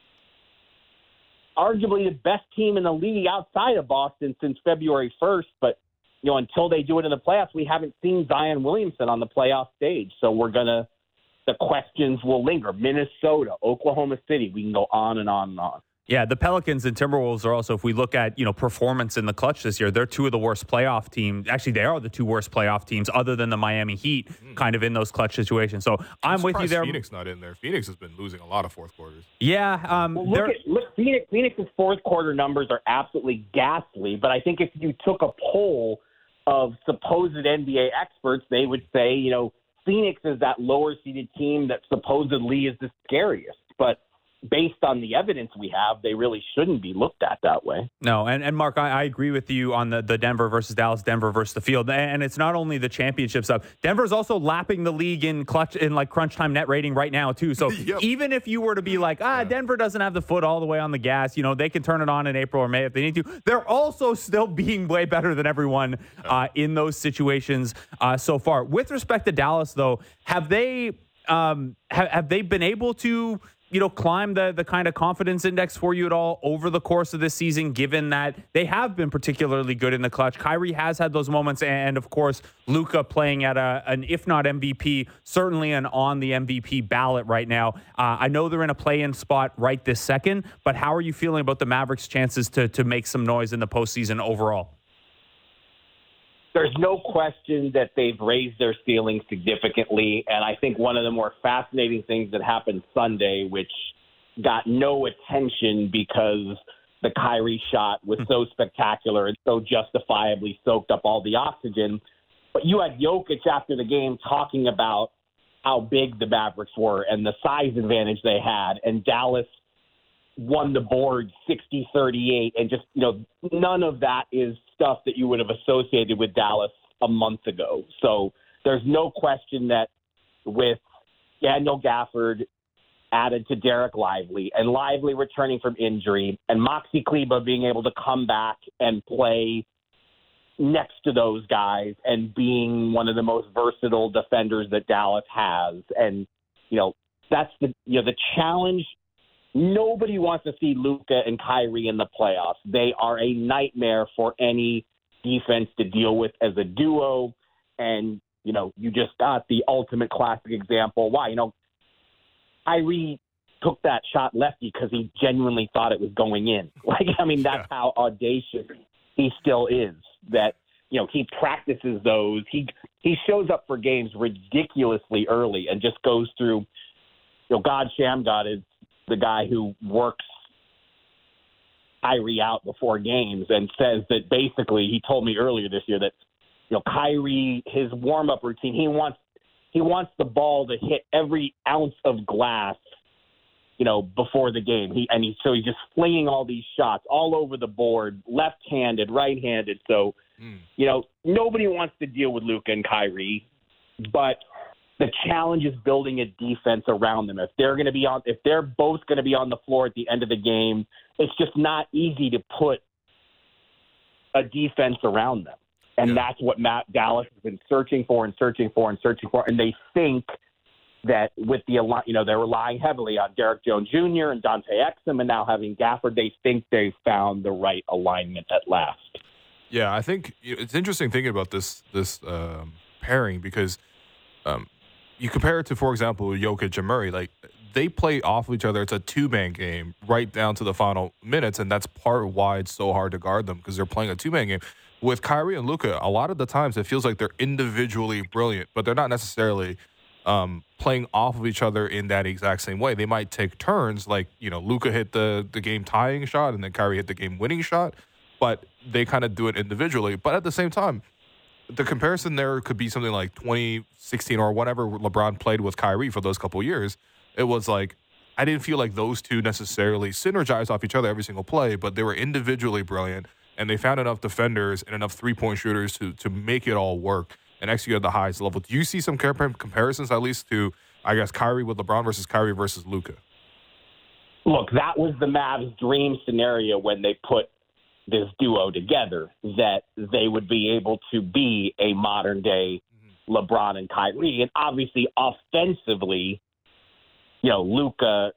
arguably the best team in the league outside of Boston since February first, but you know, until they do it in the playoffs, we haven't seen Zion Williamson on the playoff stage. So we're going to, the questions will linger. Minnesota, Oklahoma City, we can go on and on and on. Yeah, the Pelicans and Timberwolves are also, if we look at, you know, performance in the clutch this year, they're two of the worst playoff teams. Actually, they are the two worst playoff teams other than the Miami Heat mm. kind of in those clutch situations. So I'm, I'm with you there. Phoenix not in there. Phoenix has been losing a lot of fourth quarters. Yeah. Um, well, look, at, look Phoenix, Phoenix's fourth quarter numbers are absolutely ghastly, but I think if you took a poll of supposed N B A experts, they would say, you know, Phoenix is that lower-seeded team that supposedly is the scariest. But based on the evidence we have, they really shouldn't be looked at that way. No, and, and Mark, I, I agree with you on the, the Denver versus Dallas, Denver versus the field. And it's not only the championship stuff. Denver's also lapping the league in clutch in like crunch time net rating right now, too. So yep. even if you were to be like, ah, yeah. Denver doesn't have the foot all the way on the gas, you know, they can turn it on in April or May if they need to. They're also still being way better than everyone uh, in those situations uh, so far. With respect to Dallas, though, have they um, have, have they been able to, you know, climb the the kind of confidence index for you at all over the course of this season, given that they have been particularly good in the clutch? Kyrie has had those moments, and of course, Luka playing at a, an, if not M V P, certainly an on the M V P ballot right now. Uh, I know they're in a play-in spot right this second, but how are you feeling about the Mavericks' chances to to make some noise in the postseason overall? There's no question that they've raised their ceiling significantly, and I think one of the more fascinating things that happened Sunday, which got no attention because the Kyrie shot was so spectacular and so justifiably soaked up all the oxygen, but you had Jokic after the game talking about how big the Mavericks were and the size advantage they had, and Dallas won the board sixty thirty-eight, and just, you know, none of that is stuff that you would have associated with Dallas a month ago. So there's no question that with Daniel Gafford added to Derek Lively, and Lively returning from injury, and Maxi Kleber being able to come back and play next to those guys and being one of the most versatile defenders that Dallas has. And, you know, that's the, you know, the challenge. Nobody wants to see Luka and Kyrie in the playoffs. They are a nightmare for any defense to deal with as a duo. And, you know, you just got the ultimate classic example. Why? You know, Kyrie took that shot lefty because he genuinely thought it was going in. Like, I mean, that's yeah. how audacious he still is. That, you know, he practices those. He he shows up for games ridiculously early and just goes through you know, God Shamgod is the guy who works Kyrie out before games and says that basically he told me earlier this year that, you know, Kyrie, his warm-up routine, he wants he wants the ball to hit every ounce of glass, you know, before the game. He and he so he's just flinging all these shots all over the board, left-handed, right-handed. So, mm. you know, nobody wants to deal with Luka and Kyrie, but the challenge is building a defense around them. If they're going to be on, if they're both going to be on the floor at the end of the game, it's just not easy to put a defense around them. And yeah. that's what Matt Dallas has been searching for and searching for and searching for. And they think that with the, you know, they're relying heavily on Derek Jones Junior and Dante Exum and now having Gafford, they think they've found the right alignment at last. Yeah, I think it's interesting thinking about this, this um, pairing because um, you compare it to, for example, Jokic and Murray. Like, they play off of each other. It's a two-man game right down to the final minutes, and that's part of why it's so hard to guard them because they're playing a two-man game. With Kyrie and Luka, a lot of the times it feels like they're individually brilliant, but they're not necessarily um, playing off of each other in that exact same way. They might take turns, like, you know, Luka hit the, the game-tying shot and then Kyrie hit the game-winning shot, but they kind of do it individually. But at the same time, the comparison there could be something like twenty sixteen or whenever LeBron played with Kyrie for those couple of years. It was like, I didn't feel like those two necessarily synergized off each other every single play, but they were individually brilliant, and they found enough defenders and enough three-point shooters to to make it all work and execute at the highest level. Do you see some comparisons, at least, to, I guess, Kyrie with LeBron versus Kyrie versus Luka? Look, that was the Mavs' dream scenario when they put this duo together, that they would be able to be a modern-day mm-hmm. LeBron and Kyrie. And obviously, offensively, you know, Luka,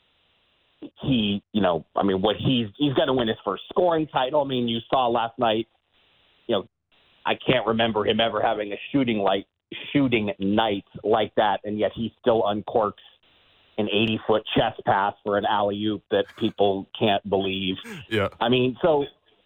he, you know, I mean, what he's he's got to win his first scoring title. I mean, you saw last night, you know, I can't remember him ever having a shooting like shooting night like that, and yet he still uncorks an eighty-foot chest pass for an alley-oop that people can't believe. Yeah. I mean, so,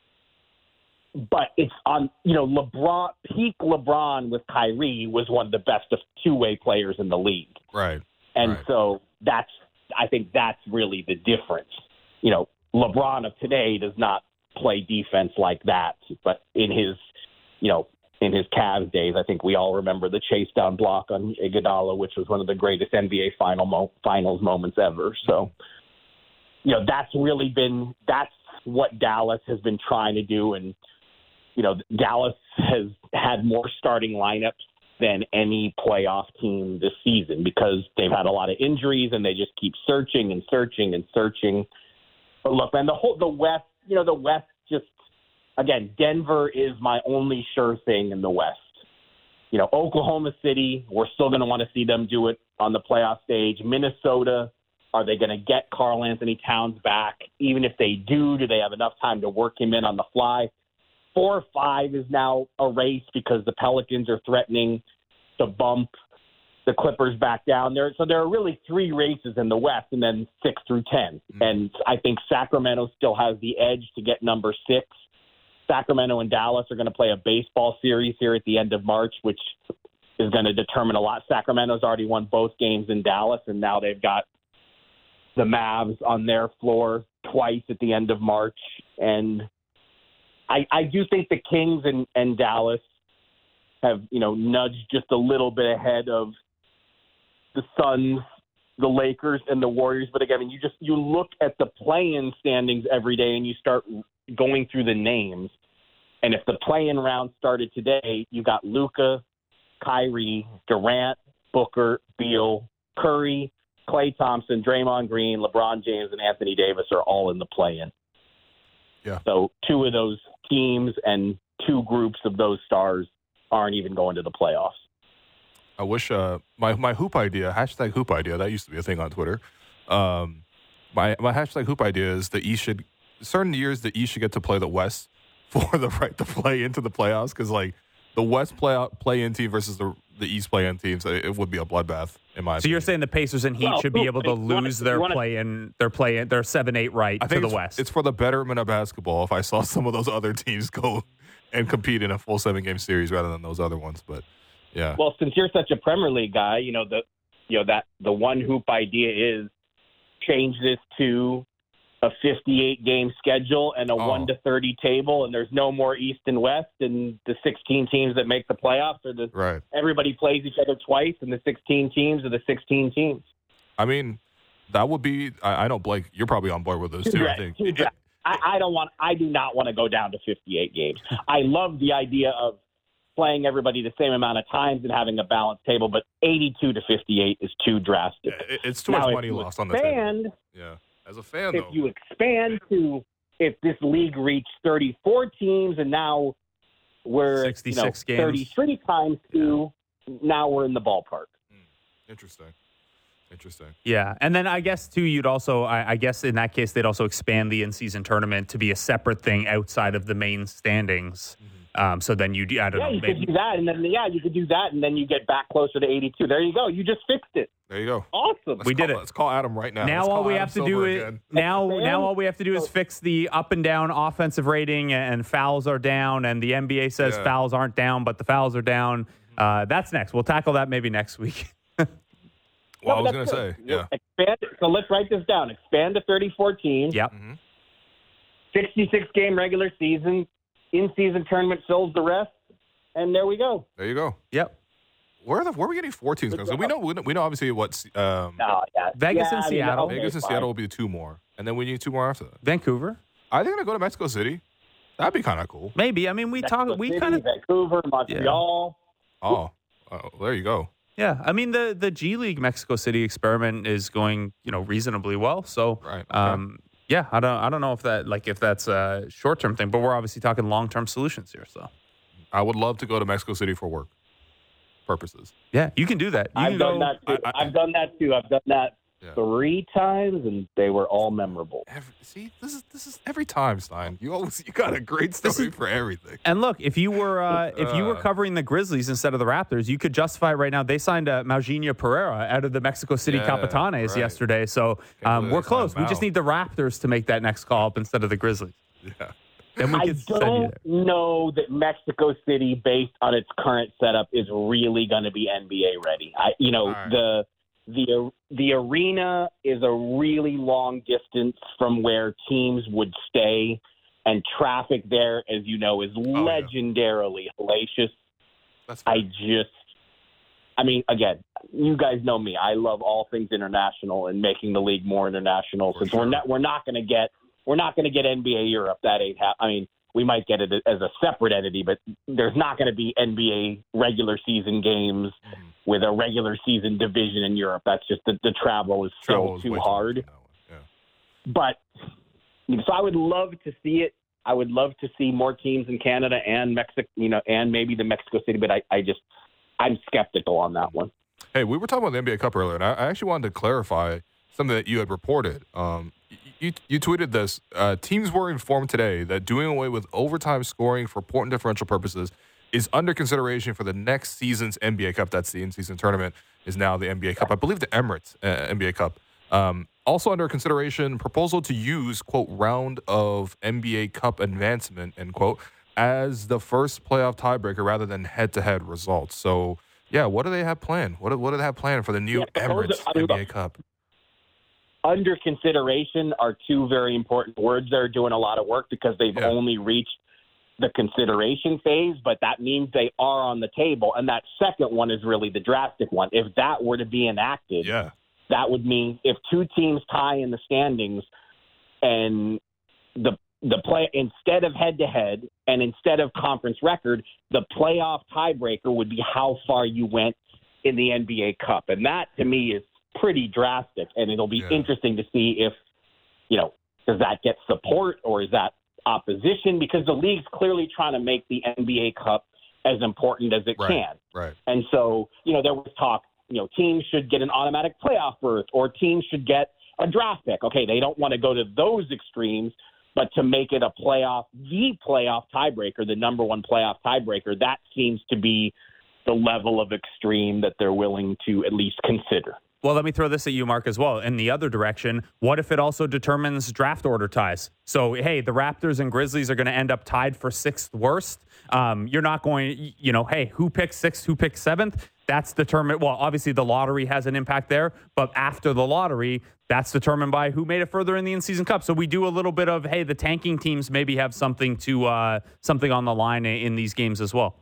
but it's on, you know, LeBron, peak LeBron with Kyrie was one of the best of two-way players in the league. Right. And right. so that's, I think that's really the difference. You know, LeBron of today does not play defense like that, but in his, you know, in his Cavs days, I think we all remember the chase down block on Iguodala, which was one of the greatest N B A final mo- finals moments ever. So, you know, that's really been, that's what Dallas has been trying to do. And, you know, Dallas has had more starting lineups than any playoff team this season because they've had a lot of injuries and they just keep searching and searching and searching. But look, man, the whole, the West, you know, the West just, again, Denver is my only sure thing in the West. You know, Oklahoma City, we're still going to want to see them do it on the playoff stage. Minnesota, are they going to get Karl Anthony Towns back? Even if they do, do they have enough time to work him in on the fly? Four or five is now a race because the Pelicans are threatening to bump the Clippers back down there. So there are really three races in the West and then six through ten. Mm-hmm. And I think Sacramento still has the edge to get number six. Sacramento and Dallas are going to play a baseball series here at the end of March, which is going to determine a lot. Sacramento's already won both games in Dallas, and now they've got the Mavs on their floor twice at the end of March. And I, I do think the Kings and, and Dallas have, you know, nudged just a little bit ahead of the Suns, the Lakers, and the Warriors. But again, I mean, you just you look at the play-in standings every day and you start going through the names. And if the play-in round started today, you got Luka, Kyrie, Durant, Booker, Beal, Curry, Klay Thompson, Draymond Green, LeBron James, and Anthony Davis are all in the play-in. Yeah. So two of those teams and two groups of those stars aren't even going to the playoffs. I wish uh, my my hoop idea, hashtag hoop idea, that used to be a thing on Twitter. Um, my my hashtag hoop idea is the East should, certain years the East should get to play the West for the right to play into the playoffs because like the West play out, play-in team versus the the East play-in teams, it, it would be a bloodbath in my. So opinion. You're saying the Pacers and Heat well, should be able to wanna, lose their wanna, play-in, their play-in, their seven eight right I think to the it's, West. It's for the betterment of basketball. If I saw some of those other teams go and compete in a full seven-game series rather than those other ones, but yeah. Well, since you're such a Premier League guy, you know the you know, that the one hoop idea is change this to a fifty-eight game schedule and a Oh. one to thirty table, and there's no more East and West, and the sixteen teams that make the playoffs are the Right. everybody plays each other twice, and the sixteen teams are the sixteen teams. I mean, that would be. I, I know, Blake, you're probably on board with those too. I Right, think. two drafts. I, I don't want. I do not want to go down to fifty-eight games. I love the idea of playing everybody the same amount of times and having a balanced table, but eighty-two to fifty-eight is too drastic. It- it's too now, much if money you lost on the table. expand, Yeah, as a fan, if though. you expand to if this league reached thirty-four teams and now we're you know, sixty-six games. thirty-three times two, now we're in the ballpark. Interesting. Interesting. Yeah, and then I guess too, you'd also, I, I guess in that case, they'd also expand the in-season tournament to be a separate thing outside of the main standings. Um, so then you'd, I don't Yeah, know, you maybe. could do that, and then yeah, you could do that, and then you get back closer to eighty-two. There you go. You just fixed it. There you go. Awesome. Let's We call, did it. Let's call Adam right now. Now Let's all call we Adam have to Silver do is again. now Expand. now all we have to do is fix the up and down offensive rating, and fouls are down, and the N B A says Yeah. fouls aren't down, but the fouls are down. Uh, that's next. We'll tackle that maybe next week. Well, I No, was going that's to good. say, yeah. Expand, so let's write this down. Expand to thirty-four teams. Yep. sixty-six game regular season. In-season tournament fills the rest. And there we go. There you go. Yep. Where are the where are we getting four teams? Because we know we know, we know obviously what um, Oh, yeah. Vegas Yeah, and I mean, Seattle. okay, Vegas and fine. Seattle will be two more, and then we need two more after that. Vancouver. Are they going to go to Mexico City? That'd be kind of cool. Maybe. I mean, we Mexico talk. We City, kind of. Vancouver, Montreal. Oh, oh, there you go. Yeah. I mean, the the G League Mexico City experiment is going, you know, reasonably well. So, Right, okay. um, yeah, I don't I don't know if that like if that's a short term thing, but we're obviously talking long term solutions here. So, I would love to go to Mexico City for work purposes. yeah, you can do that. You I've can done go. that too. I- I- I've done that too. I've done that Yeah. three times, and they were all memorable. Every, see, this is this is every time, Stein. You always you got a great story for everything. And look, if you were uh, if you were Uh. covering the Grizzlies instead of the Raptors, you could justify it right now. They signed uh, Malginha Pereira out of the Mexico City Yeah, Capitanes right. yesterday, so Can't um, believe we're they close. signed We just Mal. need the Raptors to make that next call up instead of the Grizzlies. Yeah. Then we I could send you don't there. know that Mexico City, based on its current setup, is really going to be N B A ready. I, you know, All right. the the the arena is a really long distance from where teams would stay, and traffic there, as you know, is Oh, yeah. legendarily hellacious. That's fair. I just, I mean, again, you guys know me. I love all things international and making the league more international. For Since sure. we're not, we're not going to get, we're not going to get N B A Europe. That ain't. Ha- I mean, we might get it as a separate entity, but there's not going to be N B A regular season games Mhm. with a regular season division in Europe. That's just the, the travel is still Travel is too way hard. much on that one. But so I would love to see it. I would love to see more teams in Canada and Mexico, you know, and maybe the Mexico City. But I, I just, I'm skeptical on that one. Yeah. Hey, we were talking about the N B A Cup earlier, and I, I actually wanted to clarify something that you had reported. Um, you, you tweeted this. Uh, teams were informed today that doing away with overtime scoring for point differential purposes is under consideration for the next season's N B A Cup. That's the in-season tournament, is now the N B A Cup. I believe the Emirates uh, N B A Cup. Um, also under consideration, proposal to use, quote, round of N B A Cup advancement, end quote, as the first playoff tiebreaker rather than head-to-head results. So, yeah, what do they have planned? What do, what do they have planned for the new Yeah, proposal- Emirates I mean, N B A look, Cup? Under consideration are two very important words. They're doing a lot of work because they've Yeah. only reached the consideration phase, but that means they are on the table. And that second one is really the drastic one. If that were to be enacted, Yeah. that would mean if two teams tie in the standings and the the play instead of head to head and instead of conference record, the playoff tiebreaker would be how far you went in the N B A Cup. And that to me is pretty drastic, and it'll be Yeah. interesting to see if, you know, does that get support or is that opposition? Because the league's clearly trying to make the N B A Cup as important as it Right. can. Right. And so, you know, there was talk, you know, teams should get an automatic playoff berth or teams should get a draft pick. Okay, they don't want to go to those extremes, but to make it a playoff, the playoff tiebreaker, the number one playoff tiebreaker, that seems to be the level of extreme that they're willing to at least consider. Well, let me throw this at you, Mark, as well. In the other direction, what if it also determines draft order ties? So, hey, the Raptors and Grizzlies are going to end up tied for sixth worst. Um, you're not going, you know, hey, who picks sixth, who picks seventh? that's determined. Well, obviously the lottery has an impact there, but after the lottery, that's determined by who made it further in the in-season cup. So we do a little bit of, hey, the tanking teams maybe have something to uh, something on the line in these games as well.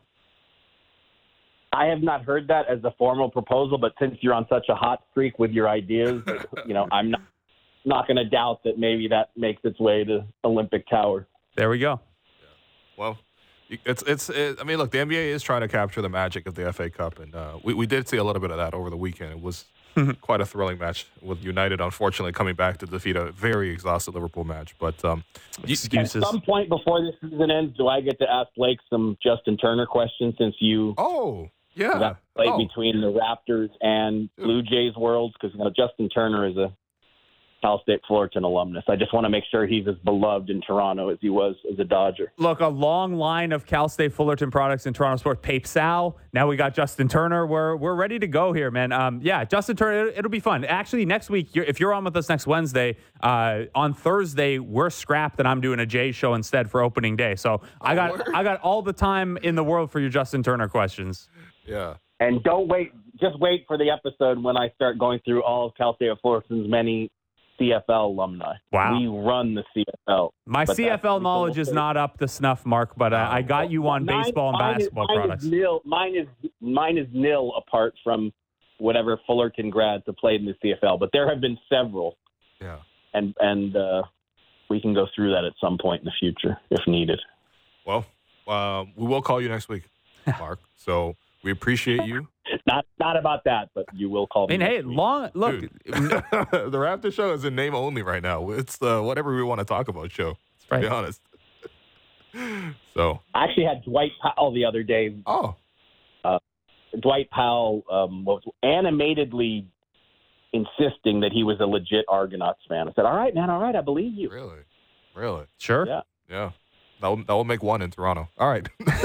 I have not heard that as a formal proposal, but since you're on such a hot streak with your ideas, you know, I'm not not going to doubt that maybe that makes its way to Olympic Tower. There we go. Well, it's it's. It, I mean, look, the N B A is trying to capture the magic of the F A Cup, and uh, we we did see a little bit of that over the weekend. It was quite a thrilling match with United, unfortunately, coming back to defeat a very exhausted Liverpool match. But um, excuses. At some point before this season ends, do I get to ask Blake some Justin Turner questions since you? Oh, yeah. That play oh. between the Raptors and Blue Jays worlds, because you know Justin Turner is a Cal State Fullerton alumnus. I just want to make sure he's as beloved in Toronto as he was as a Dodger. Look, a long line of Cal State Fullerton products in Toronto sports. Pape Sal. Now we got Justin Turner. We're we're ready to go here, man. Um, yeah, Justin Turner. It'll, it'll be fun. Actually, next week, you're, if you're on with us next Wednesday, uh, on Thursday we're scrapped, and I'm doing a Jay show instead for opening day. So I got word. I got all the time in the world for your Justin Turner questions. Yeah. And don't wait. Just wait for the episode when I start going through all of Cal State Fullerton's many C F L alumni. Wow. We run the C F L. My C F L knowledge is not up to snuff, Mark, but uh, I got you on Mine- baseball and mine is- basketball mine products. Is nil, mine is mine is nil apart from whatever Fullerton grads have played in the C F L, but there have been several, Yeah. and and uh, we can go through that at some point in the future if needed. Well, uh, we will call you next week, Mark. So we appreciate you. Not not about that, but you will call I mean, me. hey, next week. long look. Dude, the Raptor show is in name only right now. It's the whatever we want to talk about show. To Right. be honest. So. I actually had Dwight Powell the other day. Oh. Dwight Powell um, was animatedly insisting that he was a legit Argonauts fan. I said, "All right, man, all right, I believe you." Really? Really? Sure. Yeah. Yeah. That will, that will make one in Toronto. All right.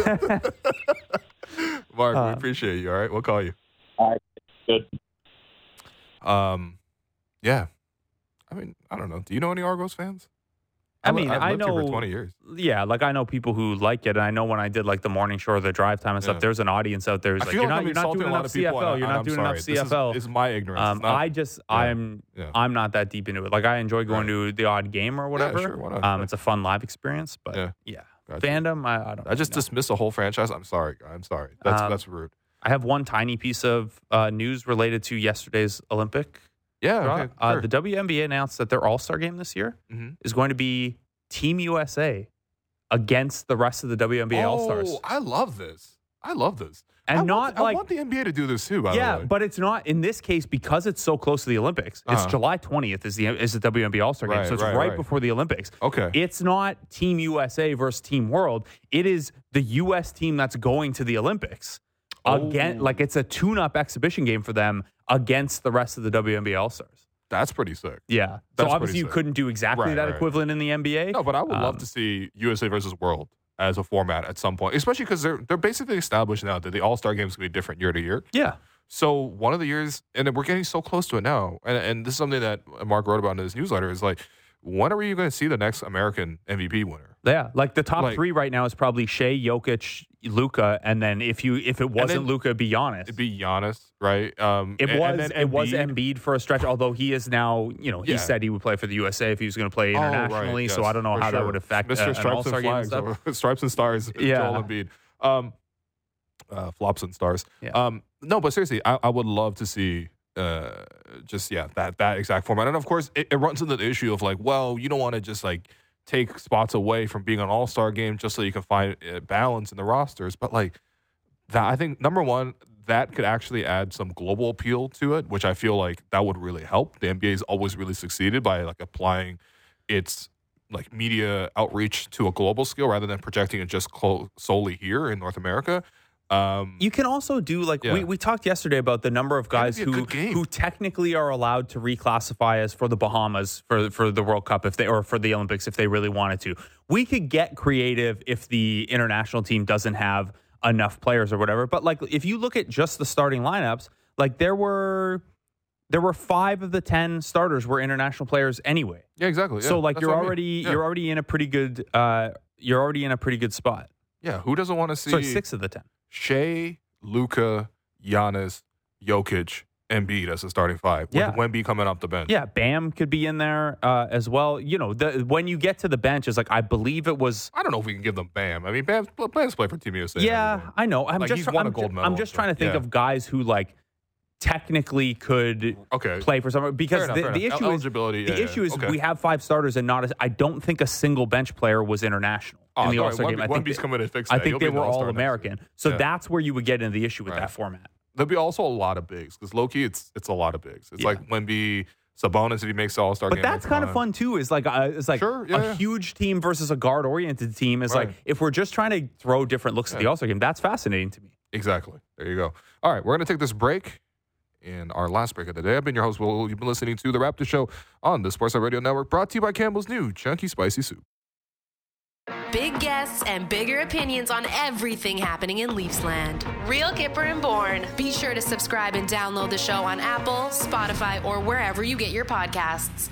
Mark, Uh, we appreciate you. All right. We'll call you. All right, good. Um, yeah. I mean, I don't know. Do you know any Argos fans? I mean, I've I lived here know for twenty years. Yeah, like I know people who like it, and I know when I did like the morning show or the drive time and stuff, Yeah. there's an audience out there who's I like, feel you're like not, I'm you're not insulting doing a lot enough of people. C F L. and You're I- not I'm doing sorry. enough C F L. This is, is my ignorance. Um, It's not- I just yeah. I'm Yeah. I'm not that deep into it. Like I enjoy going to the odd game or whatever. sure, why not? Um, Yeah. it's a fun live experience, but Yeah. yeah, Gotcha. fandom. I, I don't. I just know. dismissed a whole franchise. I'm sorry. guy. I'm sorry. That's Um, that's rude. I have one tiny piece of uh, news related to yesterday's Olympic. Yeah. draw. Okay, uh, sure. the W N B A announced that their All Star game this year Mhm. is going to be Team U S A against the rest of the W N B A All Stars. Oh, I love this. I love this. And I not want, like- I want the N B A to do this too. By Yeah, the way. but it's not in this case because it's so close to the Olympics. It's Uh-huh. July twentieth is the is the W N B A All Star game, Right, so it's right, right, right. before the Olympics. Okay. It's not Team U S A versus Team World. It is the U S team that's going to the Olympics. Again, Oh. like it's a tune-up exhibition game for them against the rest of the W N B A All Stars. That's pretty sick. Yeah. That's so pretty obviously you sick. couldn't do exactly Right, that right. equivalent in the N B A. No, but I would love Um, to see U S A versus World as a format at some point, especially because they're they're basically established now that the All Star games can be different year to year. Yeah. So one of the years, and we're getting so close to it now, and, and this is something that Mark wrote about in his newsletter, is like, when are you going to see the next American M V P winner? Yeah, like the top Like- three right now is probably Shea, Jokic, Luka, and then if you if it wasn't then- Luka, it'd be Giannis. It'd be Giannis, right? Um, It and- was and then it was Embiid. Embiid for a stretch, although he is now, you know, he Yeah. said he would play for the U S A if he was going to play Oh, right, internationally. So yes, I don't know for how that sure. would affect Mister uh, an Stripes All-Star and game and Flags, stuff. or Stripes and Stars, Yeah. Joel Embiid. Um, uh, flops and stars. Yeah. Um, no, but seriously, I, I would love to see uh, just yeah that that exact format, and of course, it, it runs into the issue of like, well, you don't want to just like take spots away from being an All Star game just so you can find uh, balance in the rosters, but like that, I think number one, that could actually add some global appeal to it, which I feel like that would really help. The N B A has always really succeeded by like applying its like media outreach to a global scale rather than projecting it just clo- solely here in North America. Um, You can also do like Yeah. we, we talked yesterday about the number of guys it'd be a who good game. who technically are allowed to reclassify as for the Bahamas for for the World Cup if they or for the Olympics if they really wanted to. We could get creative if the international team doesn't have enough players or whatever. But like if you look at just the starting lineups, like there were there were five of the ten starters were international players anyway. yeah, exactly. Yeah, so like that's you're what I mean. already Yeah. you're already in a pretty good uh you're already in a pretty good spot. yeah. Who doesn't want to see Sorry, six of the ten. Shea, Luka, Giannis, Jokic, Embiid as a starting five. Yeah. With Wemby coming off the bench. Yeah, Bam could be in there uh, as well. You know, the, when you get to the bench, it's like, I believe it was. I don't know if we can give them Bam. I mean, Bam's, Bam's played for Team U S A. Yeah, I know. I'm Like, just, he's won I'm, a gold ju- medal, I'm just so, trying to think yeah. of guys who, like, technically could Okay. play for someone. Because Fair enough, the, fair the enough. issue El- is, eligibility, the yeah, yeah. issue is Okay. we have five starters and not a, I don't think a single bench player was international Oh, in the sorry, All-Star game. I Wemby- think Wemby's they, coming to fix I that. think He'll they be in the were All-Star next All-American. year. So Yeah. that's where you would get into the issue with Right. that format. There'll be also a lot of bigs because low key, it's it's a lot of bigs. It's Yeah. like Wemby, Sabonis if he makes the All Star But game. that's kind of fun too. Is like a, it's like Sure, yeah, a yeah. huge team versus a guard oriented team. Is Right. like if we're just trying to throw different looks at the Yeah. All Star game, that's fascinating to me. Exactly. There you go. All right, we're gonna take this break. In our last break of the day, I've been your host, Will. You've been listening to The Raptor Show on the Sportsnet Radio Network, brought to you by Campbell's new Chunky Spicy Soup. Big guests and bigger opinions on everything happening in Leafsland. Real Kipper and Bourne. Be sure to subscribe and download the show on Apple, Spotify, or wherever you get your podcasts.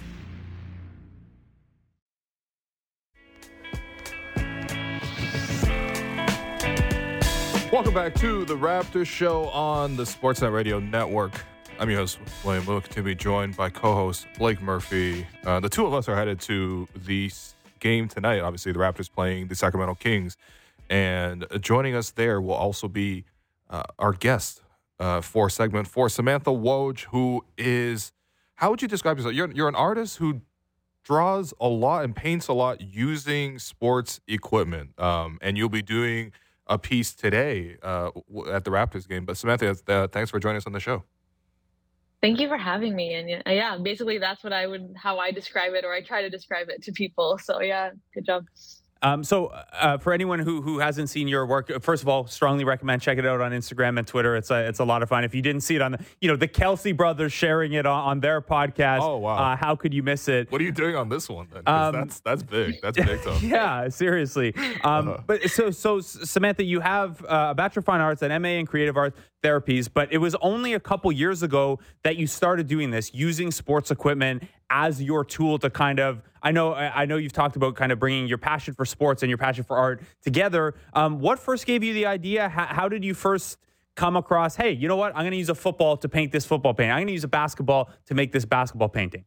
Welcome back to The Raptor Show on the Sportsnet Radio Network. I'm your host, William. We'll continue to be joined by co-host Blake Murphy. Uh, the two of us are headed to the s- game tonight. Obviously, the Raptors playing the Sacramento Kings. And uh, joining us there will also be uh, our guest uh, for segment four, Samantha Woj, who is, how would you describe yourself? You're, you're an artist who draws a lot and paints a lot using sports equipment. Um, and you'll be doing a piece today uh, w- at the Raptors game. But Samantha, uh, thanks for joining us on the show. Thank you for having me. And yeah, yeah, basically that's what I would, how I describe it, or I try to describe it to people. So yeah, good job. Um, so uh, for anyone who who hasn't seen your work, first of all, strongly recommend check it out on Instagram and Twitter. It's a it's a lot of fun. If you didn't see it on the, you know, the Kelsey brothers sharing it on, on their podcast. Oh, wow. Uh, how could you miss it? What are you doing on this one then? 'Cause Um, that's that's big. That's big time. Yeah, seriously. Um, Uh-huh. But so, so Samantha, you have uh, a Bachelor of Fine Arts, an M A in Creative Arts Therapies, but it was only a couple years ago that you started doing this, using sports equipment as your tool to kind of. I know, I know you've talked about kind of bringing your passion for sports and your passion for art together. Um, what first gave you the idea? How, how did you first come across? Hey, you know what? I'm going to use a football to paint this football painting. I'm going to use a basketball to make this basketball painting.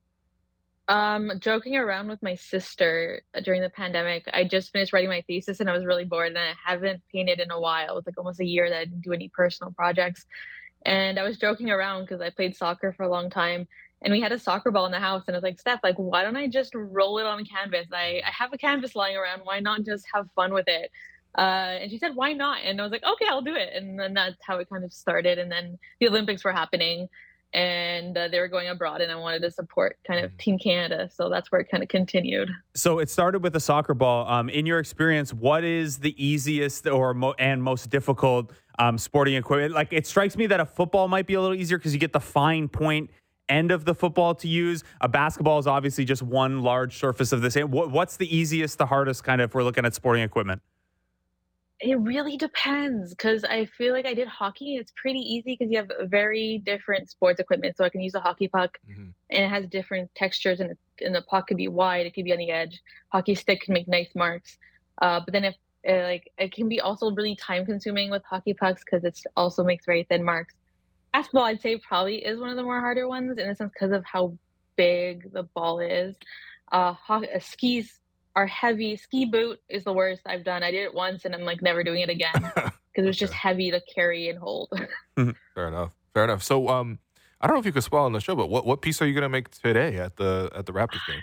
Um, joking around with my sister during the pandemic. I just finished writing my thesis and I was really bored and I haven't painted in a while. It was like almost a year that I didn't do any personal projects. And I was joking around because I played soccer for a long time and we had a soccer ball in the house and I was like, Steph, like, why don't I just roll it on canvas? I, I have a canvas lying around. Why not just have fun with it? Uh, and she said, why not? And I was like, okay, I'll do it. And then that's how it kind of started. And then the Olympics were happening and uh, they were going abroad and I wanted to support kind of Team Canada. So that's where it kind of continued. So it started with a soccer ball. Um, in your experience, what is the easiest or mo- and most difficult um, sporting equipment? Like, it strikes me that a football might be a little easier because you get the fine point end of the football to use. A basketball is obviously just one large surface of the same. What, what's the easiest, the hardest kind of, if we're looking at sporting equipment? It really depends because I feel like I did hockey. It's pretty easy because you have very different sports equipment. So I can use a hockey puck Mhm. and it has different textures and, and the puck could be wide. It could be on the edge. Hockey stick can make nice marks. Uh, but then if uh, like it can be also really time consuming with hockey pucks because it also makes very thin marks. Basketball, I'd say probably is one of the more harder ones in a sense because of how big the ball is. Uh, ho- uh, skis are heavy. Ski boot is the worst I've done. I did it once and I'm like never doing it again because it was just Okay. heavy to carry and hold. Fair enough. Fair enough. So, um, I don't know if you could spoil on the show, but what, what piece are you going to make today at the at the Raptors game?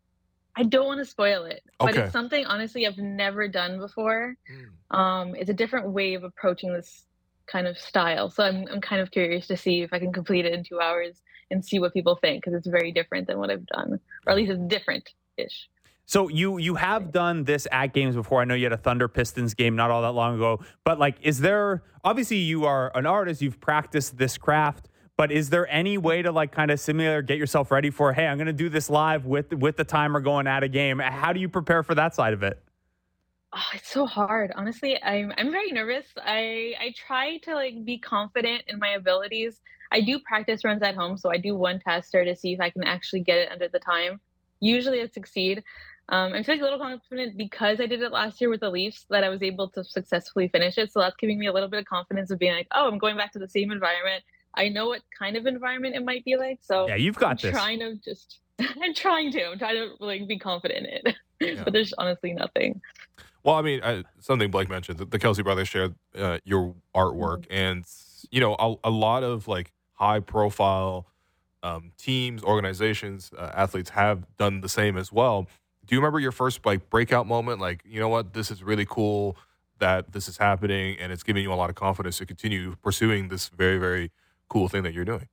I don't want to spoil it, but Okay. it's something honestly I've never done before. Mm. Um, it's a different way of approaching this kind of style. So I'm I'm kind of curious to see if I can complete it in two hours and see what people think because it's very different than what I've done, or at least it's different-ish. So you you have done this at games before. I know you had a Thunder Pistons game not all that long ago. But like, is there, obviously you are an artist, you've practiced this craft, but is there any way to like kind of simulate or get yourself ready for, hey, I'm going to do this live with with the timer going at a game? How do you prepare for that side of it? Oh, it's so hard. Honestly, I'm I'm very nervous. I I try to like be confident in my abilities. I do practice runs at home, so I do one tester to see if I can actually get it under the time. Usually I succeed. Um, I'm feeling a little confident because I did it last year with the Leafs that I was able to successfully finish it. So that's giving me a little bit of confidence of being like, oh, I'm going back to the same environment. I know what kind of environment it might be like. So Yeah, you've got I'm this. trying to just, I'm trying to, I'm trying to like be confident in it. Yeah. But there's honestly nothing. Well, I mean, I, something Blake mentioned, the, the Kelsey brothers shared uh, your artwork, and you know, a, a lot of like high-profile um, teams, organizations, uh, athletes have done the same as well. Do you remember your first like breakout moment? Like, you know what, this is really cool that this is happening, and it's giving you a lot of confidence to continue pursuing this very, very cool thing that you're doing.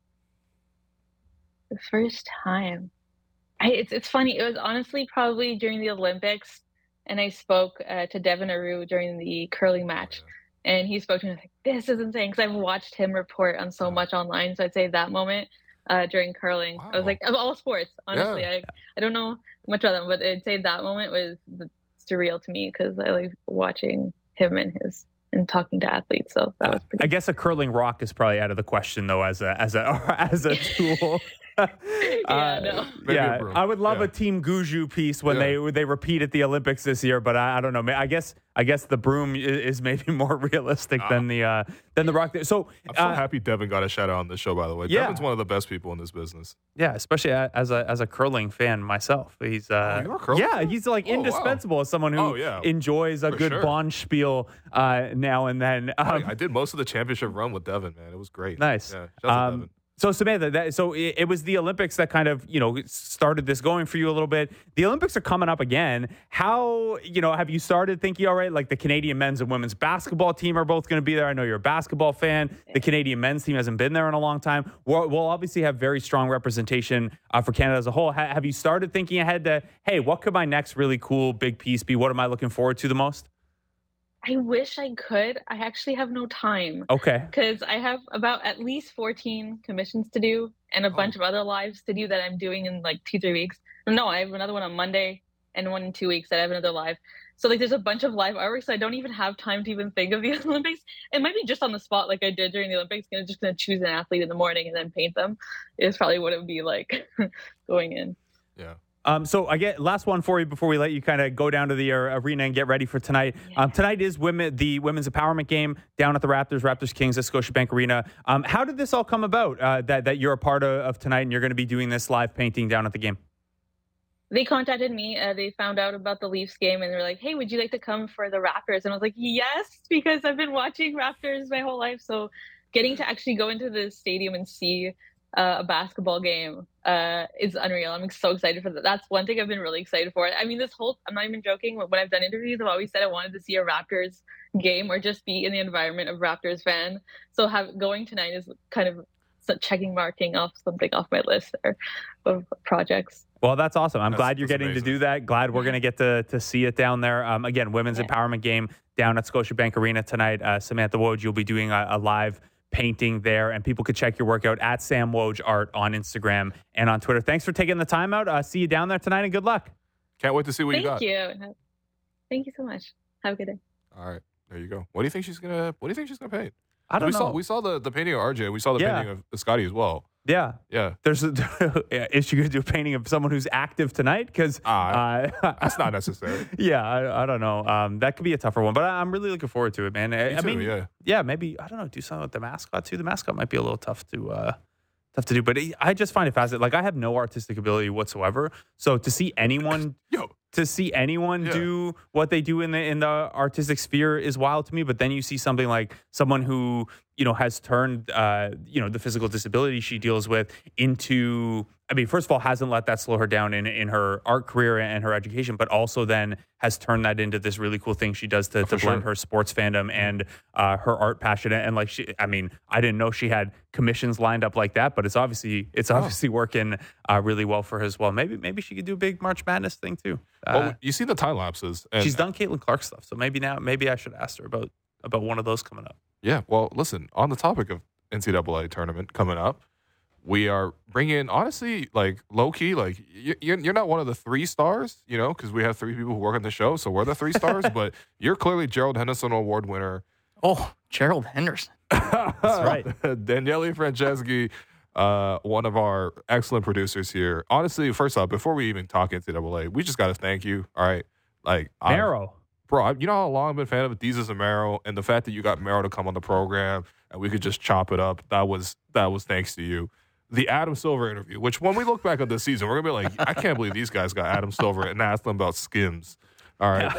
The first time, I it's it's funny. It was honestly probably during the Olympics. And I spoke uh, to Devin Aru during the curling match. And he spoke to me like, this is insane. Because I've watched him report on so much online. So I'd say that moment uh, during curling. Wow. I was like, of all sports, honestly. Yeah. I, I don't know much about them. But I'd say that moment was surreal to me. Because I like watching him and his and talking to athletes. So that was pretty I guess a curling rock is probably out of the question, though, as a as a as a tool. yeah, uh, no. Maybe a yeah, broom. I would love Yeah. a Team Guju piece when Yeah. they when they repeat at the Olympics this year, but I, I don't know. I guess I guess the broom is, is maybe more realistic than the uh, than the rock. So I'm so uh, happy Devin got a shout out on this show, by the way. Yeah. Devin's one of the best people in this business. yeah, especially a- as a as a curling fan myself. He's uh, Oh, you're a curling yeah, fan? he's like Oh, wow. indispensable as someone who Oh, yeah. enjoys a For good sure. Bond spiel uh, now and then. Um, I, I did most of the championship run with Devin, man. It was great. Nice. Yeah, shout out to Um, Devin. So Samantha, that, so it, it was the Olympics that kind of, you know, started this going for you a little bit. The Olympics are coming up again. How, you know, have you started thinking, all right, like the Canadian men's and women's basketball team are both going to be there. I know you're a basketball fan. The Canadian men's team hasn't been there in a long time. We'll, we'll obviously have very strong representation uh, for Canada as a whole. Ha- have you started thinking ahead to, hey, what could my next really cool big piece be? What am I looking forward to the most? I wish I could. I actually have no time. Okay. Because I have about at least fourteen commissions to do and a Oh. bunch of other lives to do that I'm doing in like two, three weeks. No, I have another one on Monday and one in two weeks that I have another live. So like there's a bunch of live artwork, so I don't even have time to even think of the Olympics. It might be just on the spot like I did during the Olympics. I'm just going to choose an athlete in the morning and then paint them is probably what it would be like going in. Yeah. Um, so I get last one for you before we let you kind of go down to the uh, arena and get ready for tonight. Yeah. Um, tonight is women the women's empowerment game down at the Raptors, Raptors Kings at Scotiabank Arena. Um, how did this all come about? Uh, that that you're a part of, of tonight and you're going to be doing this live painting down at the game. They contacted me. Uh, they found out about the Leafs game and they're like, hey, would you like to come for the Raptors? And I was like, yes, because I've been watching Raptors my whole life. So getting to actually go into the stadium and see uh, a basketball game uh, is unreal. I'm so excited for that. That's one thing I've been really excited for. I mean, this whole, I'm not even joking. When I've done interviews, I've always said I wanted to see a Raptors game or just be in the environment of Raptors fan. So have, going tonight is kind of checking, marking off something off my list there of projects. Well, that's awesome. I'm That's- glad you're that's getting amazing. to do that. Glad we're going to get to to see it down there. Um, again, women's Yeah. empowerment game down at Scotiabank Arena tonight. Uh, Samantha Woj, you'll be doing a, a live painting there, and people could check your work out at Sam Woj Art on Instagram and on Twitter. Thanks for taking the time out. Uh, see you down there tonight, and good luck. Can't wait to see what you got. Thank you. Thank you so much. Have a good day. All right. There you go. What do you think she's gonna what do you think she's gonna paint? I don't we know. saw we saw the, the painting of R J. We saw the Yeah. painting of Scotty as well. yeah. Yeah. There's a, is she going to do a painting of someone who's active tonight? Because Ah, uh, That's not necessary. yeah, I, I don't know. Um, that could be a tougher one, but I, I'm really looking forward to it, man. I, Me I too, mean, yeah. yeah, maybe I don't know. Do something with the mascot too. The mascot might be a little tough to uh, tough to do, but it, I just find it fascinating. Like I have no artistic ability whatsoever, so to see anyone Yo. to see anyone Yeah. do what they do in the in the artistic sphere is wild to me. But then you see something like someone who you know has turned uh, you know the physical disability she deals with into. I mean, first of all, hasn't let that slow her down in in her art career and her education, but also then has turned that into this really cool thing she does to, to for blend sure. her sports fandom and uh, her art passion. And like she, I mean, I didn't know she had commissions lined up like that, but it's obviously it's obviously working uh, really well for her as well. Maybe maybe she could do a big March Madness thing too. Uh, Well, you see the time lapses. And she's done Caitlin Clark stuff, so maybe now maybe I should ask her about about one of those coming up. Yeah. Well, listen, on the topic of N C double A tournament coming up, we are bringing, honestly, like low key, like y- you're, you're not one of the three stars, you know, because we have three people who work on the show. So we're the three stars, but you're clearly Gerald Henderson Award winner. Oh, Gerald Henderson. That's right. Daniele Franceschi, uh, one of our excellent producers here. Honestly, first off, before we even talk N C double A, we just got to thank you. All right, like I'm- Marrow. Bro, I- you know how long I've been a fan of Deezus and Marrow, and the fact that you got Marrow to come on the program and we could just chop it up, that was that was thanks to you. The Adam Silver interview, which when we look back at this season, we're going to be like, I can't believe these guys got Adam Silver and asked them about Skims. All right.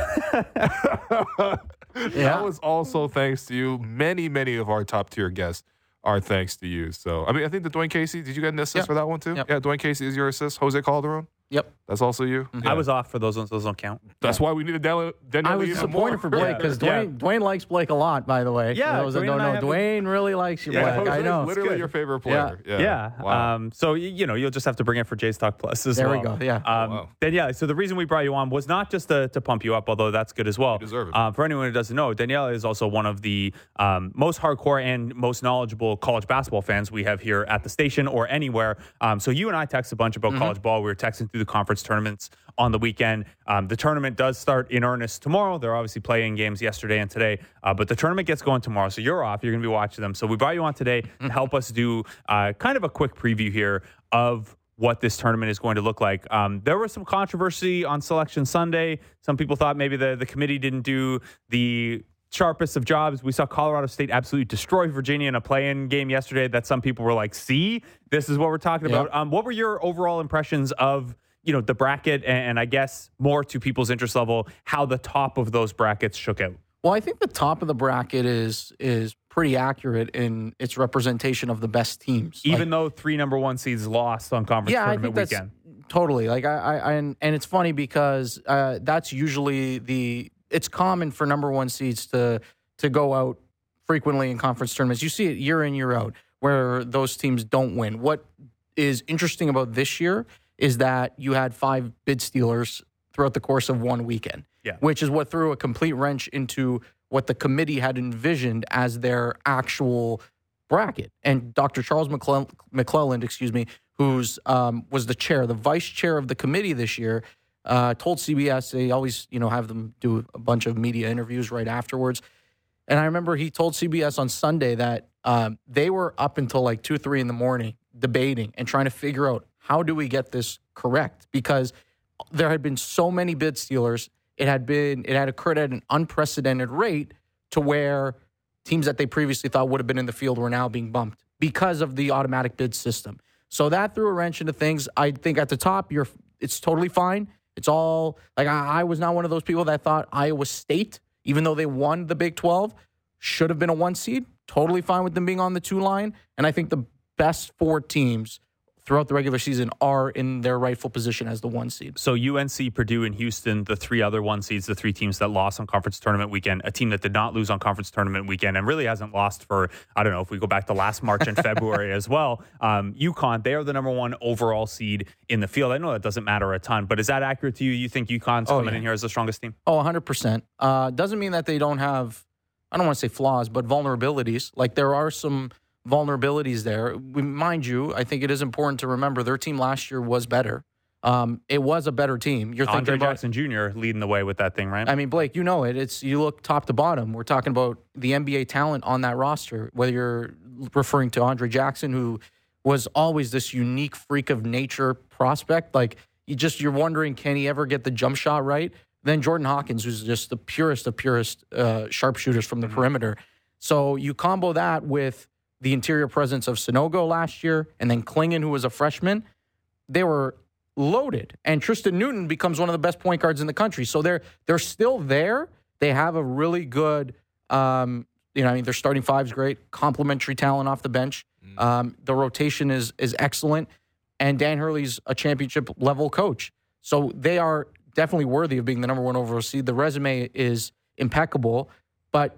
Yeah. That was also thanks to you. Many, many of our top tier guests are thanks to you. So, I mean, I think the Dwayne Casey, did you get an assist Yep. for that one too? Yep. Yeah, Dwayne Casey is your assist. Jose Calderon? Yep. That's also you? Mm-hmm. Yeah. I was off for those ones. Those don't count. That's why we needed Daniel. Daniel I was even disappointed more. for Blake because Yeah. Dwayne, Dwayne likes Blake a lot, by the way. Yeah, For those that Dwayne don't and I know, have a- Dwayne really likes you, Yeah, Blake. I Jose's know. literally your favorite player. Yeah. Yeah. Wow. Um, so, y- you know, you'll just have to bring it for Jay's Talk Plus as There well. we go, yeah. Um, wow. Then, yeah, so the reason we brought you on was not just to, to pump you up, although that's good as well. You deserve it. Um, for anyone who doesn't know, Danielle is also one of the um, most hardcore and most knowledgeable college basketball fans we have here at the station or anywhere. Um, so you and I text a bunch about Mm-hmm. college ball. We were texting through the conference tournaments on the weekend. Um, the tournament does start in earnest tomorrow. They're obviously playing games yesterday and today, uh, but the tournament gets going tomorrow. So you're off. You're going to be watching them. So we brought you on today to help us do uh, kind of a quick preview here of what this tournament is going to look like. Um, there was some controversy on Selection Sunday. Some people thought maybe the, the committee didn't do the sharpest of jobs. We saw Colorado State absolutely destroy Virginia in a play-in game yesterday that some people were like, see, this is what we're talking Yeah. about. Um, what were your overall impressions of, you know, the bracket and, and I guess more to people's interest level, how the top of those brackets shook out? Well, I think the top of the bracket is is pretty accurate in its representation of the best teams. Even Like, though three number one seeds lost on conference yeah, I tournament think that's weekend. totally like I, I, I and, and it's funny because uh, that's usually the it's common for number one seeds to to go out frequently in conference tournaments. You see it year in year out where those teams don't win. What is interesting about this year is that you had five bid stealers throughout the course of one weekend, Yeah. which is what threw a complete wrench into what the committee had envisioned as their actual bracket. And Doctor Charles McClel- McClelland, excuse me, who's um, was the chair, the vice chair of the committee this year, uh, told C B S, they always, you know, have them do a bunch of media interviews right afterwards. And I remember he told C B S on Sunday that um, they were up until like two, three in the morning debating and trying to figure out how do we get this correct? Because there had been so many bid stealers. It had been, it had occurred at an unprecedented rate to where teams that they previously thought would have been in the field were now being bumped because of the automatic bid system. So that threw a wrench into things. I think at the top, you're, it's totally fine. It's all like I, I was not one of those people that thought Iowa State, even though they won the Big twelve, should have been a one seed. Totally fine with them being on the two line. And I think the best four teams throughout the regular season are in their rightful position as the one seed. So U N C, Purdue, and Houston, the three other one seeds, the three teams that lost on conference tournament weekend, a team that did not lose on conference tournament weekend and really hasn't lost for, I don't know, if we go back to last March and February as well. Um, UConn, they are the number one overall seed in the field. I know that doesn't matter a ton, but is that accurate to you? You think UConn's Oh, coming yeah. in here as the strongest team? Oh, one hundred percent. Uh, doesn't mean that they don't have, I don't want to say flaws, but vulnerabilities. Like there are some vulnerabilities there. We, mind you, I think it is important to remember their team last year was better. Um, it was a better team. You're Andre thinking about, Jackson Junior leading the way with that thing, right? I mean, Blake, you know it. It's you look top to bottom. We're talking about the N B A talent on that roster, whether you're referring to Andre Jackson, who was always this unique freak of nature prospect. Like you just you're wondering, can he ever get the jump shot right? Then Jordan Hawkins, who's just the purest of purest uh, sharpshooters from the Mm-hmm. perimeter. So you combo that with the interior presence of Sonogo last year, and then Klingon, who was a freshman. They were loaded, and Tristan Newton becomes one of the best point guards in the country. So they're they're still there. They have a really good, um, you know, I mean, their starting five's great, complementary talent off the bench. Um, the rotation is is excellent, and Dan Hurley's a championship level coach. So they are definitely worthy of being the number one overall seed. The resume is impeccable, but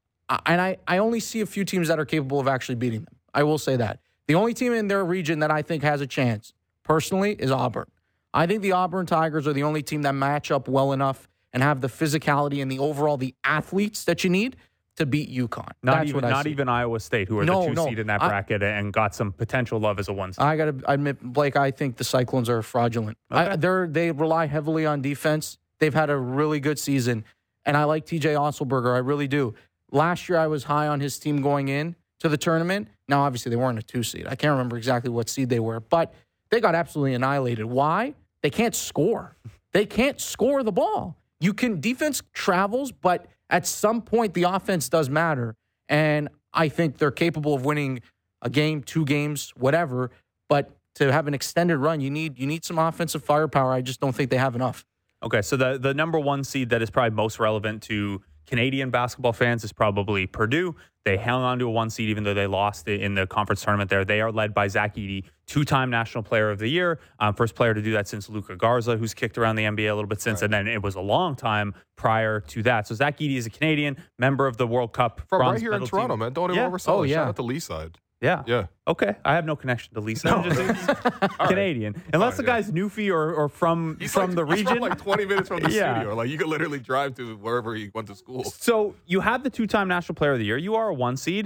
and I, I only see a few teams that are capable of actually beating them. I will say that. The only team in their region that I think has a chance, personally, is Auburn. I think the Auburn Tigers are the only team that match up well enough and have the physicality and the overall, the athletes that you need to beat UConn. Not That's even what I not see. even Iowa State, who are No, the two no. seed in that I- bracket and got some potential love as a one seed. I got to admit, Blake, I think the Cyclones are fraudulent. I, they're, they rely heavily on defense. They've had a really good season, and I like T J Osselberger. I really do. Last year, I was high on his team going in. to the tournament. Now, obviously, they weren't a two seed. I can't remember exactly what seed they were, but they got absolutely annihilated. Why? They can't score. They can't score the ball. You can, defense travels, but at some point, the offense does matter. And I think they're capable of winning a game, two games, whatever. But to have an extended run, you need you need some offensive firepower. I just don't think they have enough. Okay, so the, the number one seed that is probably most relevant to Canadian basketball fans is probably Purdue. They hung on to a one seed even though they lost it in the conference tournament there. They are led by Zach Edey, two-time National Player of the Year, um, first player to do that since Luka Garza, who's kicked around the N B A a little bit since, right. And then it was a long time prior to that. So Zach Edey is a Canadian, member of the World Cup. From right here in Toronto, team. Man. Don't even yeah. oversell oh, it. Yeah. Shout out to Leaside. Yeah. Yeah. Okay. I have no connection to Lisa. No. I'm just Canadian. Right. Unless right, the guy's yeah. Newfie or, or from, from like, the region. He's from like twenty minutes from the yeah. studio. Like you could literally drive to wherever he went to school. So you have the two-time National Player of the Year. You are a one seed.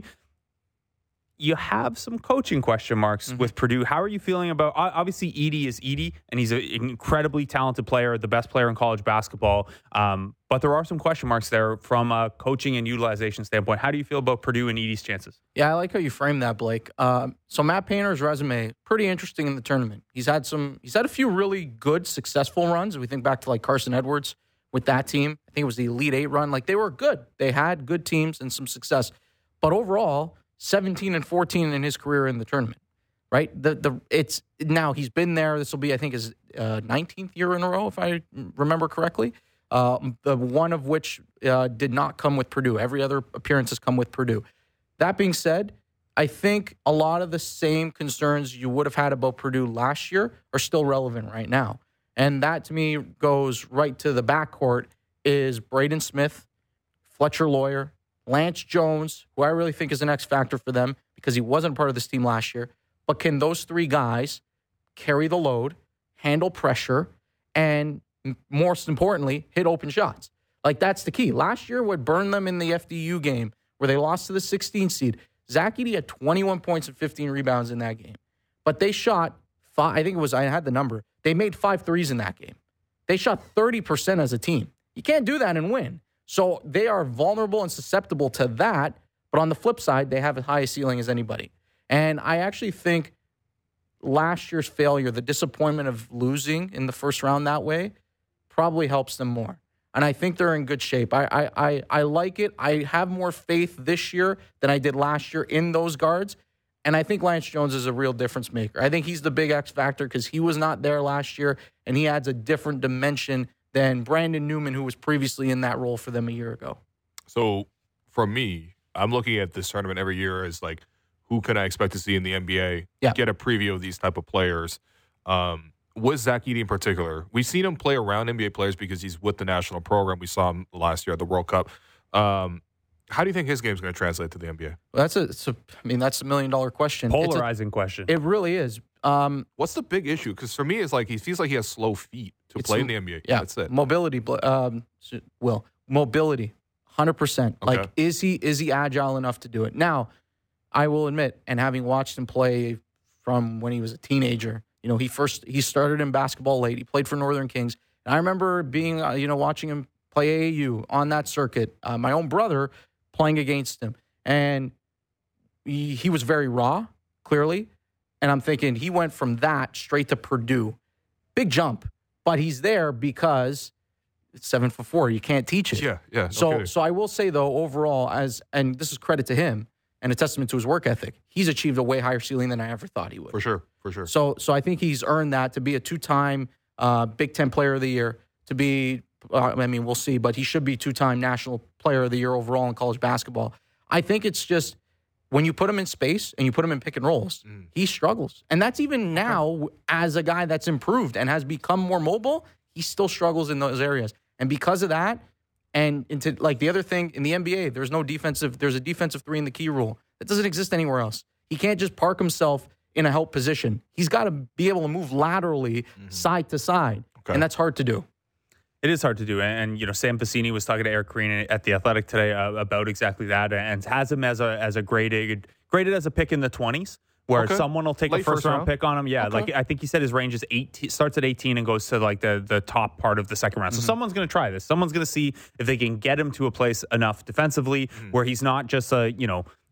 You have some coaching question marks mm-hmm. with Purdue. How are you feeling about, obviously Edey is Edey, and he's an incredibly talented player, the best player in college basketball. Um, but there are some question marks there from a coaching and utilization standpoint. How do you feel about Purdue and Edey's chances? Yeah, I like how you framed that, Blake. Um, so Matt Painter's resume, pretty interesting in the tournament. He's had some, he's had a few really good, successful runs. If we think back to like Carson Edwards with that team, I think it was the Elite Eight run. Like they were good. They had good teams and some success. But overall, seventeen and fourteen in his career in the tournament, right? The the it's now he's been there. This will be, I think, his uh, nineteenth year in a row, if I remember correctly. Uh, the one of which uh, did not come with Purdue. Every other appearance has come with Purdue. That being said, I think a lot of the same concerns you would have had about Purdue last year are still relevant right now, and that to me goes right to the backcourt is Braden Smith, Fletcher Lawyer, Lance Jones, who I really think is an X factor for them because he wasn't part of this team last year. But can those three guys carry the load, handle pressure, and most importantly, hit open shots? Like, that's the key. Last year, what burned them in the F D U game where they lost to the sixteen seed, Zach Edey had twenty-one points and fifteen rebounds in that game. But they shot, five, I think it was, I had the number, they made five threes in that game. They shot thirty percent as a team. You can't do that and win. So they are vulnerable and susceptible to that. But on the flip side, they have as high a ceiling as anybody. And I actually think last year's failure, the disappointment of losing in the first round that way, probably helps them more. And I think they're in good shape. I, I, I, I like it. I have more faith this year than I did last year in those guards. And I think Lance Jones is a real difference maker. I think he's the big X factor because he was not there last year, and he adds a different dimension than Brandon Newman, who was previously in that role for them a year ago. So for me, I'm looking at this tournament every year as like, who can I expect to see in the N B A? Yeah. Get a preview of these type of players. Um, with Zach Edey in particular, we've seen him play around N B A players because he's with the national program. We saw him last year at the World Cup. Um, how do you think his game is going to translate to the N B A? Well, that's a, it's a, I mean, that's a million dollar question. Polarizing a, question. It really is. Um, What's the big issue? Because for me, it's like he feels like he has slow feet to play in the N B A. Yeah, that's it. Mobility, um, Will mobility, hundred percent. Okay. Like, is he is he agile enough to do it? Now, I will admit, and having watched him play from when he was a teenager, you know, he first he started in basketball late. He played for Northern Kings, and I remember being, uh, you know, watching him play A A U on that circuit. Uh, my own brother playing against him, and he, he was very raw, clearly. And I'm thinking he went from that straight to Purdue. Big jump. But he's there because it's seven for four. You can't teach it. Yeah, yeah. No so kidding. so I will say, though, overall, as and this is credit to him and a testament to his work ethic, he's achieved a way higher ceiling than I ever thought he would. For sure, for sure. So so I think he's earned that to be a two-time uh, Big Ten Player of the Year, to be, uh, I mean, we'll see, but he should be two-time National Player of the Year overall in college basketball. I think it's just, when you put him in space and you put him in pick and rolls, mm. he struggles. And that's even now as a guy that's improved and has become more mobile, he still struggles in those areas. And because of that, and into like the other thing in the N B A, there's no defensive, there's a defensive three in the key rule. That doesn't exist anywhere else. He can't just park himself in a help position. He's got to be able to move laterally mm-hmm. side to side. Okay. And that's hard to do. It is hard to do. And, and you know, Sam Vecini was talking to Eric Green at The Athletic today uh, about exactly that, and has him as a as a graded graded as a pick in the twenties, where okay. someone will take Late a first, first round, round pick on him. Yeah, okay. like I think he said his range is eighteen, starts at eighteen and goes to like the the top part of the second round. So mm-hmm. someone's going to try this. Someone's going to see if they can get him to a place enough defensively mm-hmm. where he's not just a, you know,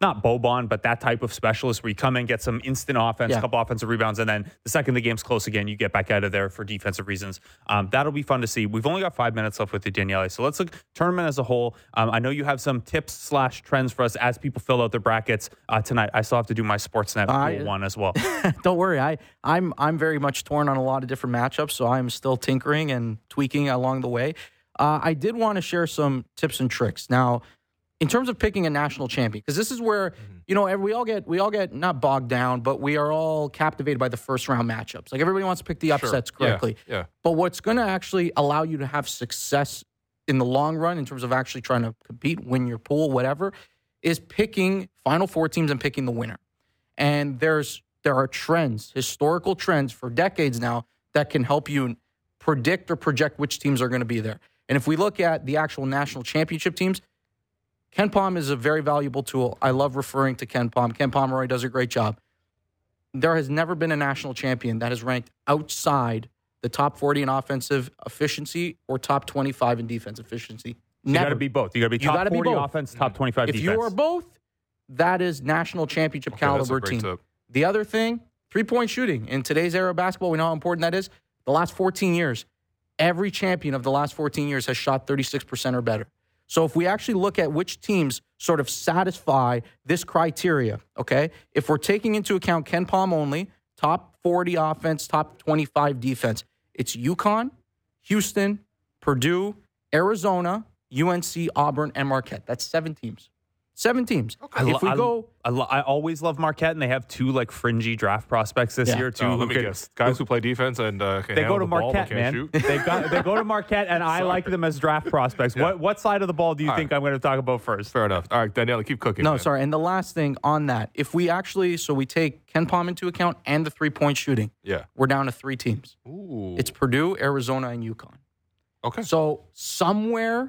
not Boban, but that type of specialist where you come in, get some instant offense, a Yeah. couple offensive rebounds, and then the second the game's close again, you get back out of there for defensive reasons. Um, that'll be fun to see. We've only got five minutes left with you, Daniele. So let's look tournament as a whole. Um, I know you have some tips slash trends for us as people fill out their brackets uh, tonight. I still have to do my Sportsnet I- pool one as well. Don't worry, I, I'm I'm very much torn on a lot of different matchups, so I'm still tinkering and tweaking along the way. Uh, I did want to share some tips and tricks. Now, in terms of picking a national champion, because this is where mm-hmm. you know we all get we all get not bogged down, but we are all captivated by the first round matchups. Like everybody wants to pick the upsets Sure. correctly. Yeah. yeah. But what's going to actually allow you to have success in the long run, in terms of actually trying to compete, win your pool, whatever, is picking Final Four teams and picking the winner. And there's there are trends, historical trends for decades now that can help you predict or project which teams are going to be there. And if we look at the actual national championship teams, Ken Pom is a very valuable tool. I love referring to Ken Pom. Ken Pomeroy does a great job. There has never been a national champion that has ranked outside the top forty in offensive efficiency or top twenty-five in defense efficiency. You Never. got to be both. You got to be You top gotta be forty both. offense, top twenty-five If defense. you are both, that is national championship Okay, that's a caliber great team. tip. The other thing, three-point shooting. In today's era of basketball, we know how important that is. The last fourteen years, every champion of the last fourteen years has shot thirty-six percent or better. So if we actually look at which teams sort of satisfy this criteria, okay, if we're taking into account Ken Pom only, top forty offense, top twenty-five defense, it's UConn, Houston, Purdue, Arizona, U N C, Auburn, and Marquette. That's seven teams. Seven teams. I lo- If we I- go... I, lo- I always love Marquette, and they have two like fringy draft prospects this Yeah. year too. Oh, who let me could- guess. Guys who play defense and uh, can They go handle to the ball but Marquette, can't man. shoot. They got they go to Marquette, and I Sorry. like them as draft prospects. Yeah. What what side of the ball do you All think right. I'm going to talk about first? Fair enough. All right, Danielle, keep cooking. No, man. sorry. And the last thing on that, if we actually, so we take Ken Pom into account and the three-point shooting, Yeah. we're down to three teams. Ooh. It's Purdue, Arizona, and UConn. okay. So somewhere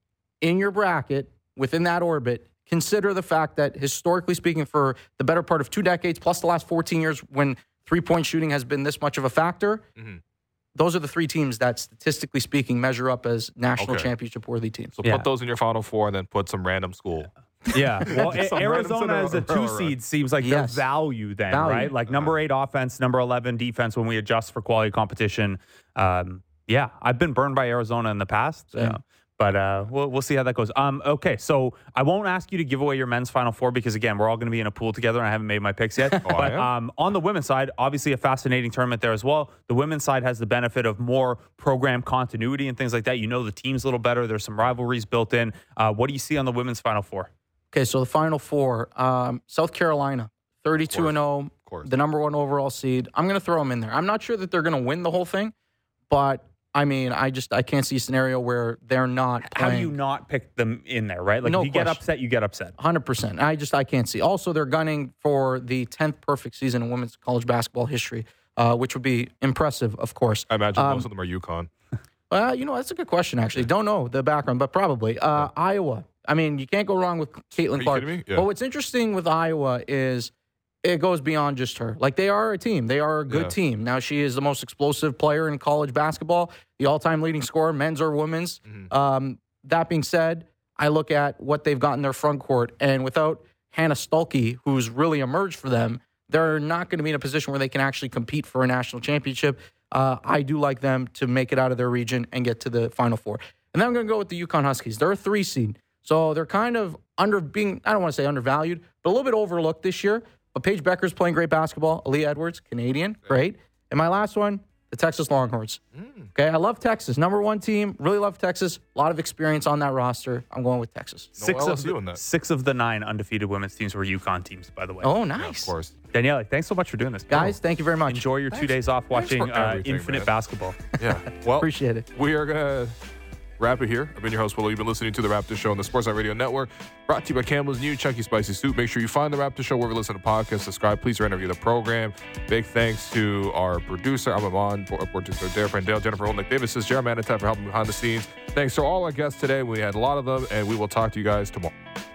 in your bracket, within that orbit, consider the fact that historically speaking, for the better part of two decades, plus the last fourteen years when three-point shooting has been this much of a factor, Mm-hmm. those are the three teams that, statistically speaking, measure up as national Okay. championship-worthy teams. So Yeah. put those in your Final Four and then put some random school. Yeah. Well, Just some Arizona random as a center- two seed seems like Yes. their value then, Value. right? Like number eight offense, number eleven defense when we adjust for quality competition. Um, yeah, I've been burned by Arizona in the past. Same. uh, But uh, we'll, we'll see how that goes. Um, okay, so I won't ask you to give away your men's Final Four because, again, we're all going to be in a pool together, and I haven't made my picks yet. I but am? um, on the women's side, obviously a fascinating tournament there as well. The women's side has the benefit of more program continuity and things like that. You know the team's a little better. There's some rivalries built in. Uh, what do you see on the women's Final Four? Okay, so the Final Four, um, South Carolina, thirty-two and oh, Of course. the number one overall seed. I'm going to throw them in there. I'm not sure that they're going to win the whole thing, but I mean, I just I can't see a scenario where they're not How do playing. you not pick them in there, right? Like No if you get question. upset, you get upset. one hundred percent. I just I can't see. Also, they're gunning for the tenth perfect season in women's college basketball history, uh, which would be impressive, of course. I imagine Um, most of them are UConn. Uh, you know, that's a good question, actually. Don't know the background, but probably. Uh, Iowa. I mean, you can't go wrong with Caitlin you Clark. kidding me? Yeah. But what's interesting with Iowa is it goes beyond just her. Like, they are a team. They are a good Yeah. team. Now, she is the most explosive player in college basketball, the all-time leading scorer, men's or women's. Mm-hmm. Um, that being said, I look at what they've got in their front court, and without Hannah Stuelke, who's really emerged for them, they're not going to be in a position where they can actually compete for a national championship. Uh, I do like them to make it out of their region and get to the Final Four. And then I'm going to go with the UConn Huskies. They're a three seed. So they're kind of under being, I don't want to say undervalued, but a little bit overlooked this year. But Paige Becker's playing great basketball. Aaliyah Edwards, Canadian, great. And my last one, the Texas Longhorns. Okay, I love Texas. Number one team. Really love Texas. A lot of experience on that roster. I'm going with Texas. No Six L of, S U the, in that. six of the nine undefeated women's teams were UConn teams, by the way. Oh, Yeah, nice. of course. Danielle, thanks so much for doing this. Guys, thank you very much. Enjoy your two Thanks- days off thanks for watching uh, everything, Infinite man. Basketball. Yeah. Well, Appreciate it. we are going to wrap it here. I've been your host, Willow. You've been listening to The Raptor Show on the Sportsnet Radio Network, brought to you by Campbell's new Chunky Spicy Soup. Make sure you find The Raptor Show wherever you listen to podcasts. Subscribe. Please rate and review the program. Big thanks to our producer, I'm Amon, producer Dare Brandale, Jennifer Holnick Davis, Jeremy Manitat for helping behind the scenes. Thanks to all our guests today. We had a lot of them, and we will talk to you guys tomorrow.